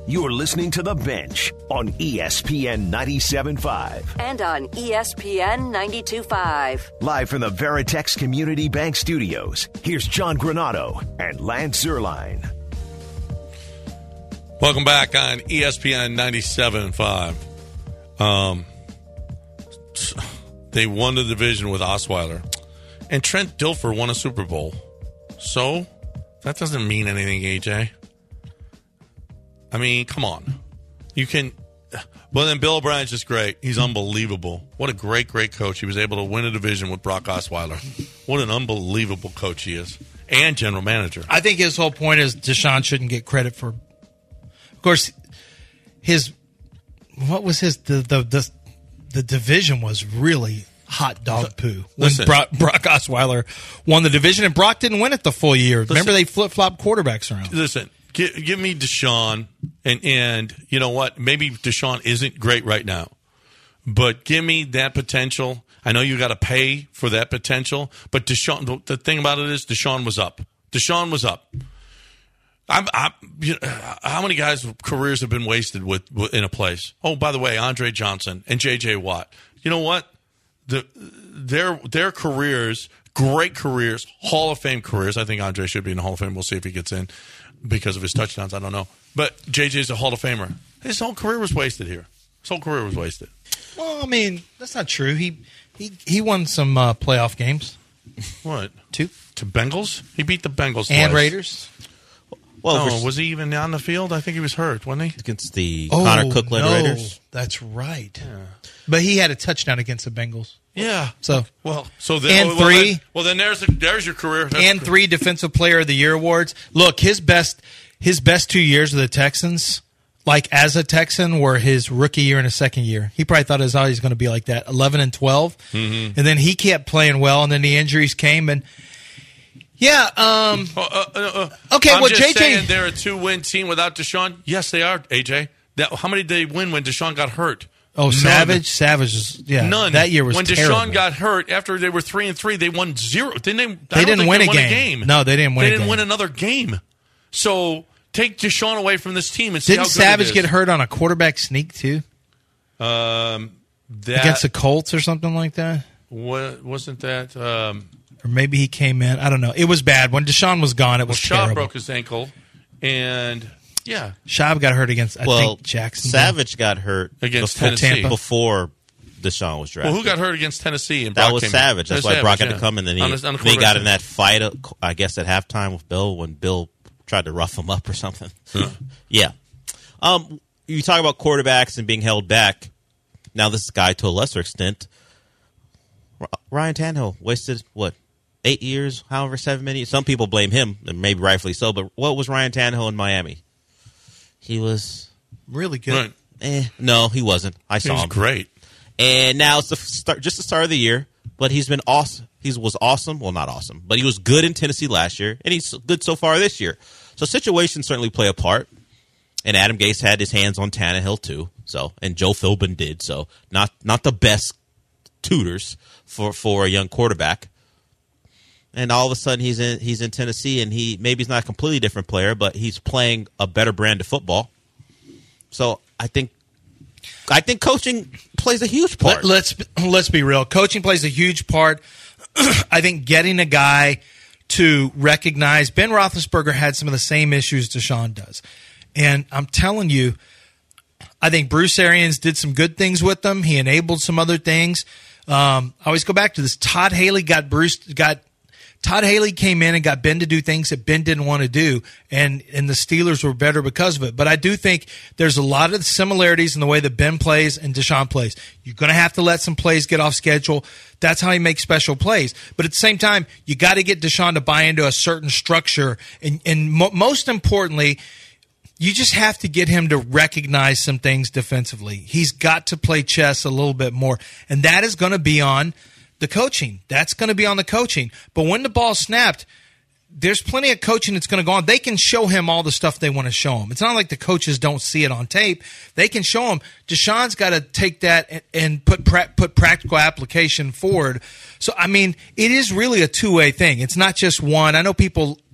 You're listening to The Bench on E S P N ninety-seven point five. And on E S P N ninety-two point five. Live from the Veritex Community Bank Studios, here's John Granado and Lance Zierlein. Welcome back on E S P N ninety-seven point five. Um, they won the division with Osweiler. And Trent Dilfer won a Super Bowl. So, that doesn't mean anything, A J. I mean, come on. You can... Well, then Bill O'Brien's just great. He's unbelievable. What a great, great coach. He was able to win a division with Brock Osweiler. What an unbelievable coach he is. And general manager. I think his whole point is Deshaun shouldn't get credit for... Of course, his... What was his... The the the, the division was really hot dog poo. When Listen. Brock, Brock Osweiler won the division, and Brock didn't win it the full year. Listen. Remember, they flip-flopped quarterbacks around. Listen, give, give me Deshaun, and, and you know what? Maybe Deshaun isn't great right now, but give me that potential. I know you got to pay for that potential, but Deshaun, the, the thing about it is Deshaun was up. Deshaun was up. I'm, I'm, you know, how many guys' careers have been wasted with, with in a place? Oh, by the way, Andre Johnson and J J Watt. You know what? The, their their careers, great careers, Hall of Fame careers. I think Andre should be in the Hall of Fame. We'll see if he gets in because of his touchdowns. I don't know. But J J's a Hall of Famer. His whole career was wasted here. His whole career was wasted. Well, I mean, that's not true. He he, he won some uh, playoff games. What? Two. To Bengals? He beat the Bengals And twice. Raiders. Well, no, was he even on the field? I think he was hurt, wasn't he? Against the Oh, Connor Cook-led no, Raiders. That's right. Yeah. But he had a touchdown against the Bengals. Yeah. So well, so then, and well, three. Then, well, then there's the, there's your career. That's and three Defensive Player of the Year awards. Look, his best his best two years with the Texans, like as a Texan, were his rookie year and his second year. He probably thought it was always going to be like that, eleven and twelve, mm-hmm. and then he kept playing well, and then the injuries came and. Yeah. Um, uh, uh, uh, okay. I'm well, just J J, saying they're a two-win team without Deshaun. Yes, they are. A J, that how many did they win when Deshaun got hurt? Oh, None. Savage, Savage, is, yeah, none. That year was when terrible. Deshaun got hurt after they were three and three. They won zero. Didn't they? I They don't didn't think win, they a, won game. a game. No, they didn't win. They a didn't game. win another game. So take Deshaun away from this team and see Didn't how good Savage it is. get hurt on a quarterback sneak too? Um, that, against the Colts or something like that. What, wasn't that? Um, or maybe he came in. I don't know. It was bad when Deshaun was gone. It was well, Shaw terrible. broke his ankle, and yeah, Schaub got hurt against. I well, think Jackson. Savage got hurt against before, Tennessee Tampa. before Deshaun was drafted. Well, who got hurt against Tennessee? And that Brock was came Savage. In. That's That was why Brock Savage, had to yeah. come in. And he, On the- on the they got in quarterback. that fight, uh, I guess, at halftime with Bill when Bill tried to rough him up or something. Huh. Yeah. Um, you talk about quarterbacks and being held back. Now this guy, to a lesser extent, Ryan Tannehill wasted, what, eight years, however, seven many. Some people blame him, and maybe rightfully so, but what was Ryan Tannehill in Miami? He was... really good. Right. Eh, no, he wasn't. I He saw was him. great. And now it's the start, just the start of the year, but he's been awesome. He was awesome. Well, not awesome, but he was good in Tennessee last year, and he's good so far this year. So situations certainly play a part. And Adam Gase had his hands on Tannehill too. So, and Joe Philbin did. So, not not the best tutors for, for a young quarterback. And all of a sudden, he's in he's in Tennessee, and he maybe he's not a completely different player, but he's playing a better brand of football. So, I think I think coaching plays a huge part. Let, let's let's be real. Coaching plays a huge part. I think getting a guy to recognize Ben Roethlisberger had some of the same issues Deshaun does. And I'm telling you, I think Bruce Arians did some good things with them. He enabled some other things. Um, I always go back to this. Todd Haley got Bruce got Todd Haley came in and got Ben to do things that Ben didn't want to do, and and the Steelers were better because of it. But I do think there's a lot of similarities in the way that Ben plays and Deshaun plays. You're going to have to let some plays get off schedule. That's how he makes special plays. But at the same time, you got to get Deshaun to buy into a certain structure, and and mo- most importantly, you just have to get him to recognize some things defensively. He's got to play chess a little bit more, and that is going to be on the coaching. That's going to be on the coaching. But when the ball snapped, there's plenty of coaching that's going to go on. They can show him all the stuff they want to show him. It's not like the coaches don't see it on tape. They can show him. Deshaun's got to take that and, and put pra- put practical application forward. So, I mean, it is really a two-way thing. It's not just one. I know people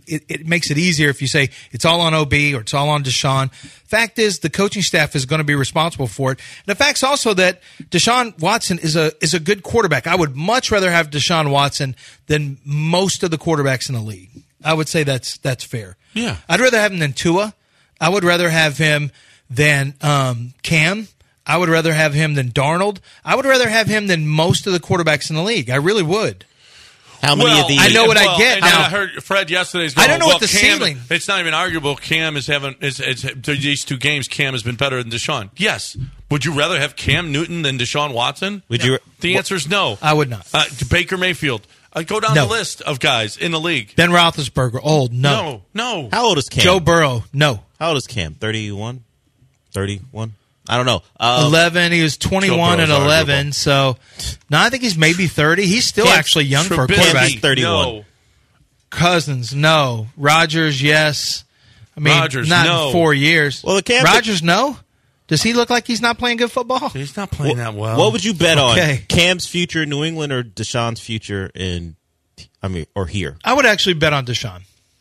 it, it makes it easier if you say it's all on O B or it's all on Deshaun. Fact is, the coaching staff is going to be responsible for it. And the fact's also that Deshaun Watson is a is a good quarterback. I would much rather have Deshaun Watson than most of the quarterbacks in the league. I would say that's that's fair. Yeah. I'd rather have him than Tua. I would rather have him than um, Cam. I would rather have him than Darnold. I would rather have him than most of the quarterbacks in the league. I really would. How many well, of these? I know what well, I get and now. I heard Fred yesterday's going, I don't know well, what the Cam, ceiling- It's not even arguable. Cam is having is, is these two games. Cam has been better than Deshaun. Yes. Would you rather have Cam Newton than Deshaun Watson? Would you? The answer is no. I would not. Uh, Baker Mayfield. Uh, go down No. the list of guys in the league. Ben Roethlisberger, old, no. No, no. How old is Cam? Joe Burrow, no. How old is Cam? thirty-one? thirty-one? I don't know. Uh, eleven. He was twenty-one and Joe Burrow's eleven. arguable. So, no, I think he's maybe thirty. He's still Cam- actually young for a Trubisky, quarterback. He's thirty-one. No. Cousins, no. Rodgers, yes. I mean, Rodgers, not no. in four years. Well, the Cam- Rodgers, no. Does he look like he's not playing good football? He's not playing that well. What would you bet Okay. on? Cam's future in New England or Deshaun's future in, I mean, or here? I would actually bet on Deshaun.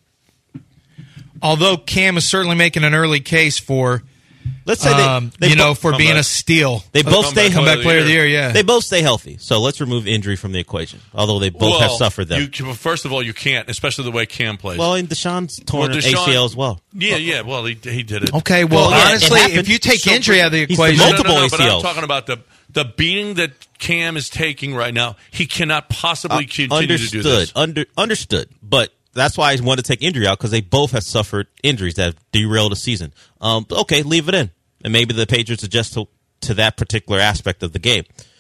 Although Cam is certainly making an early case for, Let's say they, um, they you bo- know, for come being back. a steal. They both Comeback stay player Comeback of the player of the year. year, yeah. They both stay healthy. So let's remove injury from the equation. Although they both have Well, suffered them. You, well, first of all, you can't, especially the way Cam plays. well, and Deshaun's torn Well, an Deshaun- A C L as well. yeah, yeah. Well, he, he did it. Okay, well, Well, yeah, it honestly, happened. if you take So, injury out of the he's the equation, No, no, multiple no, no, but A C I'm Ls. talking about the the beating that Cam is taking right now. He cannot possibly continue understood, to do this. Under, understood. But that's why I wanted to take injury out because they both have suffered injuries that have derailed the season. Um, but okay, leave it in, and maybe the Patriots adjust to, to that particular aspect of the game.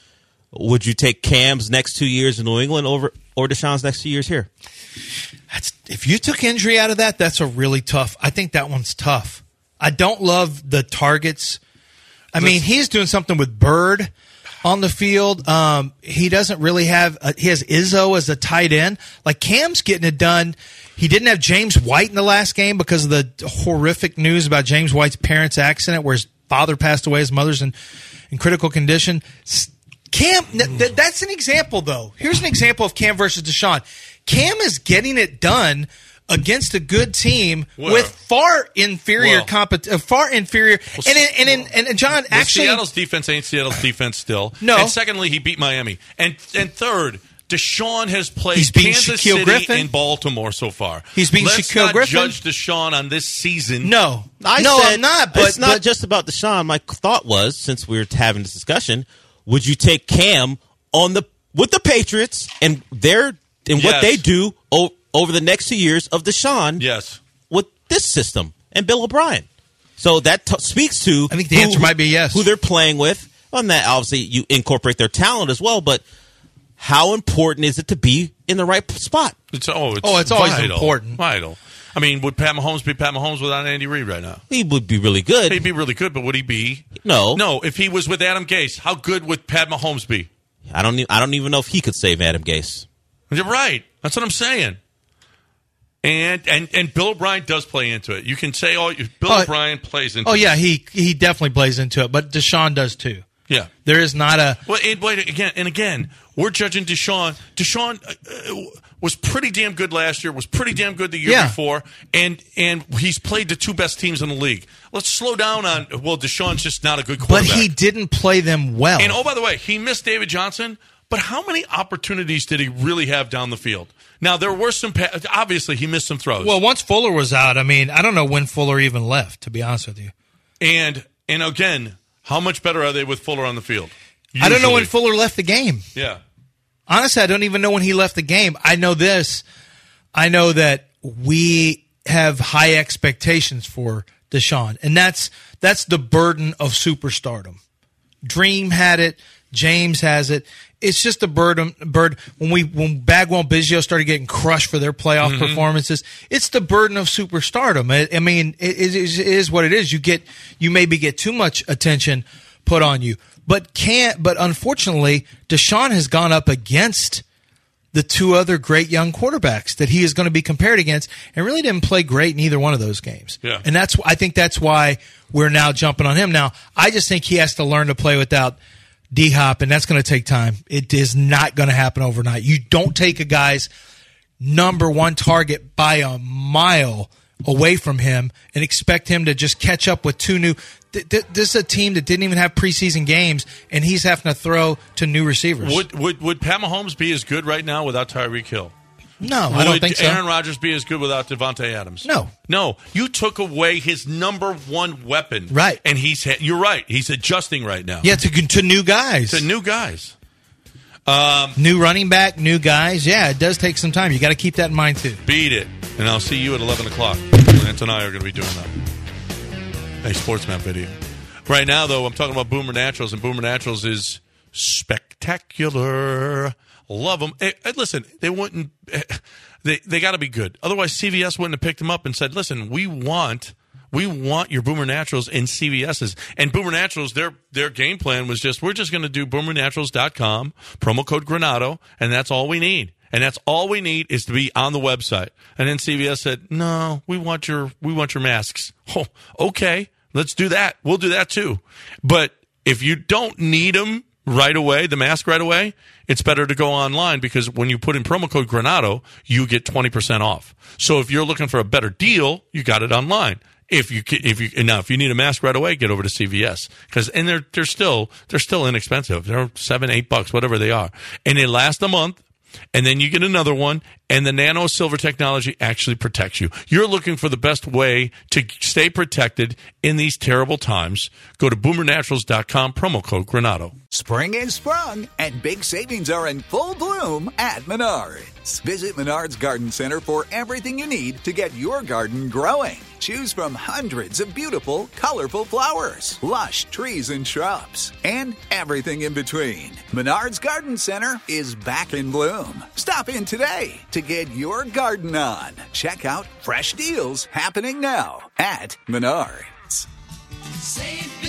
Would you take Cam's next two years in New England over or Deshaun's next two years here? That's, if you took injury out of that, that's a really tough. I think that one's tough. I don't love the targets. I mean, he's doing something with Bird on the field. Um, he doesn't really have. A, he has Izzo as a tight end. Like Cam's getting it done. He didn't have James White in the last game because of the horrific news about James White's parents' accident, where his father passed away, his mother's in, in critical condition. Cam, th- that's an example, though. Here's an example of Cam versus Deshaun. Cam is getting it done against a good team Well, with far inferior well, compet- uh, far inferior. and in, and in, and, and John, Well, actually, Seattle's defense ain't Seattle's defense still. No. And secondly, he beat Miami. And and third, Deshaun has played He's beating Kansas Shaquille City Griffin. and Baltimore so far. He's beating Let's Shaquille not Griffin. judge Deshaun on this season. no, I no, said, I'm not. But it's not but- just about Deshaun. My thought was, since we were having this discussion, would you take Cam on the with the Patriots and their and Yes. what they do o- over the next two years of Deshaun Yes. with this system and Bill O'Brien? So that t- speaks to I think the answer might be yes. Who they're playing with, and that obviously you incorporate their talent as well, but. How important is it to be in the right spot? It's oh, it's Oh, it's always vital, important. Vital. I mean, would Pat Mahomes be Pat Mahomes without Andy Reid right now? He would be really good. He'd be really good, but would he be? No. No. If he was with Adam Gase, how good would Pat Mahomes be? I don't. e- I don't even know if he could save Adam Gase. You're right. That's what I'm saying. And and and Bill O'Brien does play into it. You can say, oh, Bill Oh, O'Brien plays into oh it. yeah, he he definitely plays into it. But Deshaun does too. Yeah. There is not a. Well, and wait again, and again, we're judging Deshaun. Deshaun uh, was pretty damn good last year. Was pretty damn good the year Yeah. before, and and he's played the two best teams in the league. Let's slow down on. Well, Deshaun's just not a good But quarterback. he didn't play them well. And oh, by the way, he missed David Johnson. But how many opportunities did he really have down the field? Now there were some. Pa- obviously, he missed some throws. Well, once Fuller was out, I mean, I don't know when Fuller even left. To be honest with you, and and again, how much better are they with Fuller on the field? I don't know when Usually. Fuller left the game. Yeah. Honestly, I don't even know when he left the game. I know this. I know that we have high expectations for Deshaun, and that's that's the burden of superstardom. Dream had it. James has it. It's just a burden. Bird when we when Bagwell and Biggio started getting crushed for their playoff Mm-hmm. performances, it's the burden of superstardom. I, I mean, it, it, is- it is what it is. You get you maybe get too much attention put on you, but can't. But unfortunately, Deshaun has gone up against the two other great young quarterbacks that he is going to be compared against, and really didn't play great in either one of those games. Yeah. And that's I think that's why we're now jumping on him. Now, I just think he has to learn to play without D-Hop, and that's going to take time. It is not going to happen overnight. You don't take a guy's number one target by a mile away from him and expect him to just catch up with two new th- th- this is a team that didn't even have preseason games, and he's having to throw to new receivers. Would would would Pat Mahomes be as good right now without Tyreek Hill? No, would I don't think so. Aaron Rodgers be as good without Devontae Adams? No. No. You took away his number one weapon. Right. And he's you're right. He's adjusting right now. Yeah, to, to new guys. To new guys. Um, new running back, new guys. Yeah, it does take some time. You got to keep that in mind, too. Beat it. And I'll see you at eleven o'clock. Lance and I are going to be doing that. A Sportsman video. Right now, though, I'm talking about Boomer Naturals, and Boomer Naturals is spectacular. Love them. Hey, hey, listen, they wouldn't. They they got to be good. Otherwise, C V S wouldn't have picked them up and said, "Listen, we want we want your Boomer Naturals in C V S's." And Boomer Naturals, their their game plan was just, we're just going to do boomer naturals dot com, promo code Granado, and that's all we need. And that's all we need is to be on the website. And then C V S said, "No, we want your we want your masks." Oh, okay, let's do that. We'll do that too. But if you don't need them right away, the mask right away, it's better to go online, because when you put in promo code Granado, you get twenty percent off. So if you're looking for a better deal, you got it online. If you if you now if you need a mask right away, get over to C V S, because and they're they're still they're still inexpensive. They're seven eight bucks, whatever they are, and they last a month. And then you get another one, and the nano silver technology actually protects you. You're looking for the best way to stay protected in these terrible times. Go to boomer naturals dot com, promo code Granado. Spring is sprung, and big savings are in full bloom at Menards. Visit Menards Garden Center for everything you need to get your garden growing. Choose from hundreds of beautiful, colorful flowers, lush trees and shrubs, and everything in between. Menards Garden Center is back in bloom. Stop in today to get your garden on. Check out fresh deals happening now at Menards. Save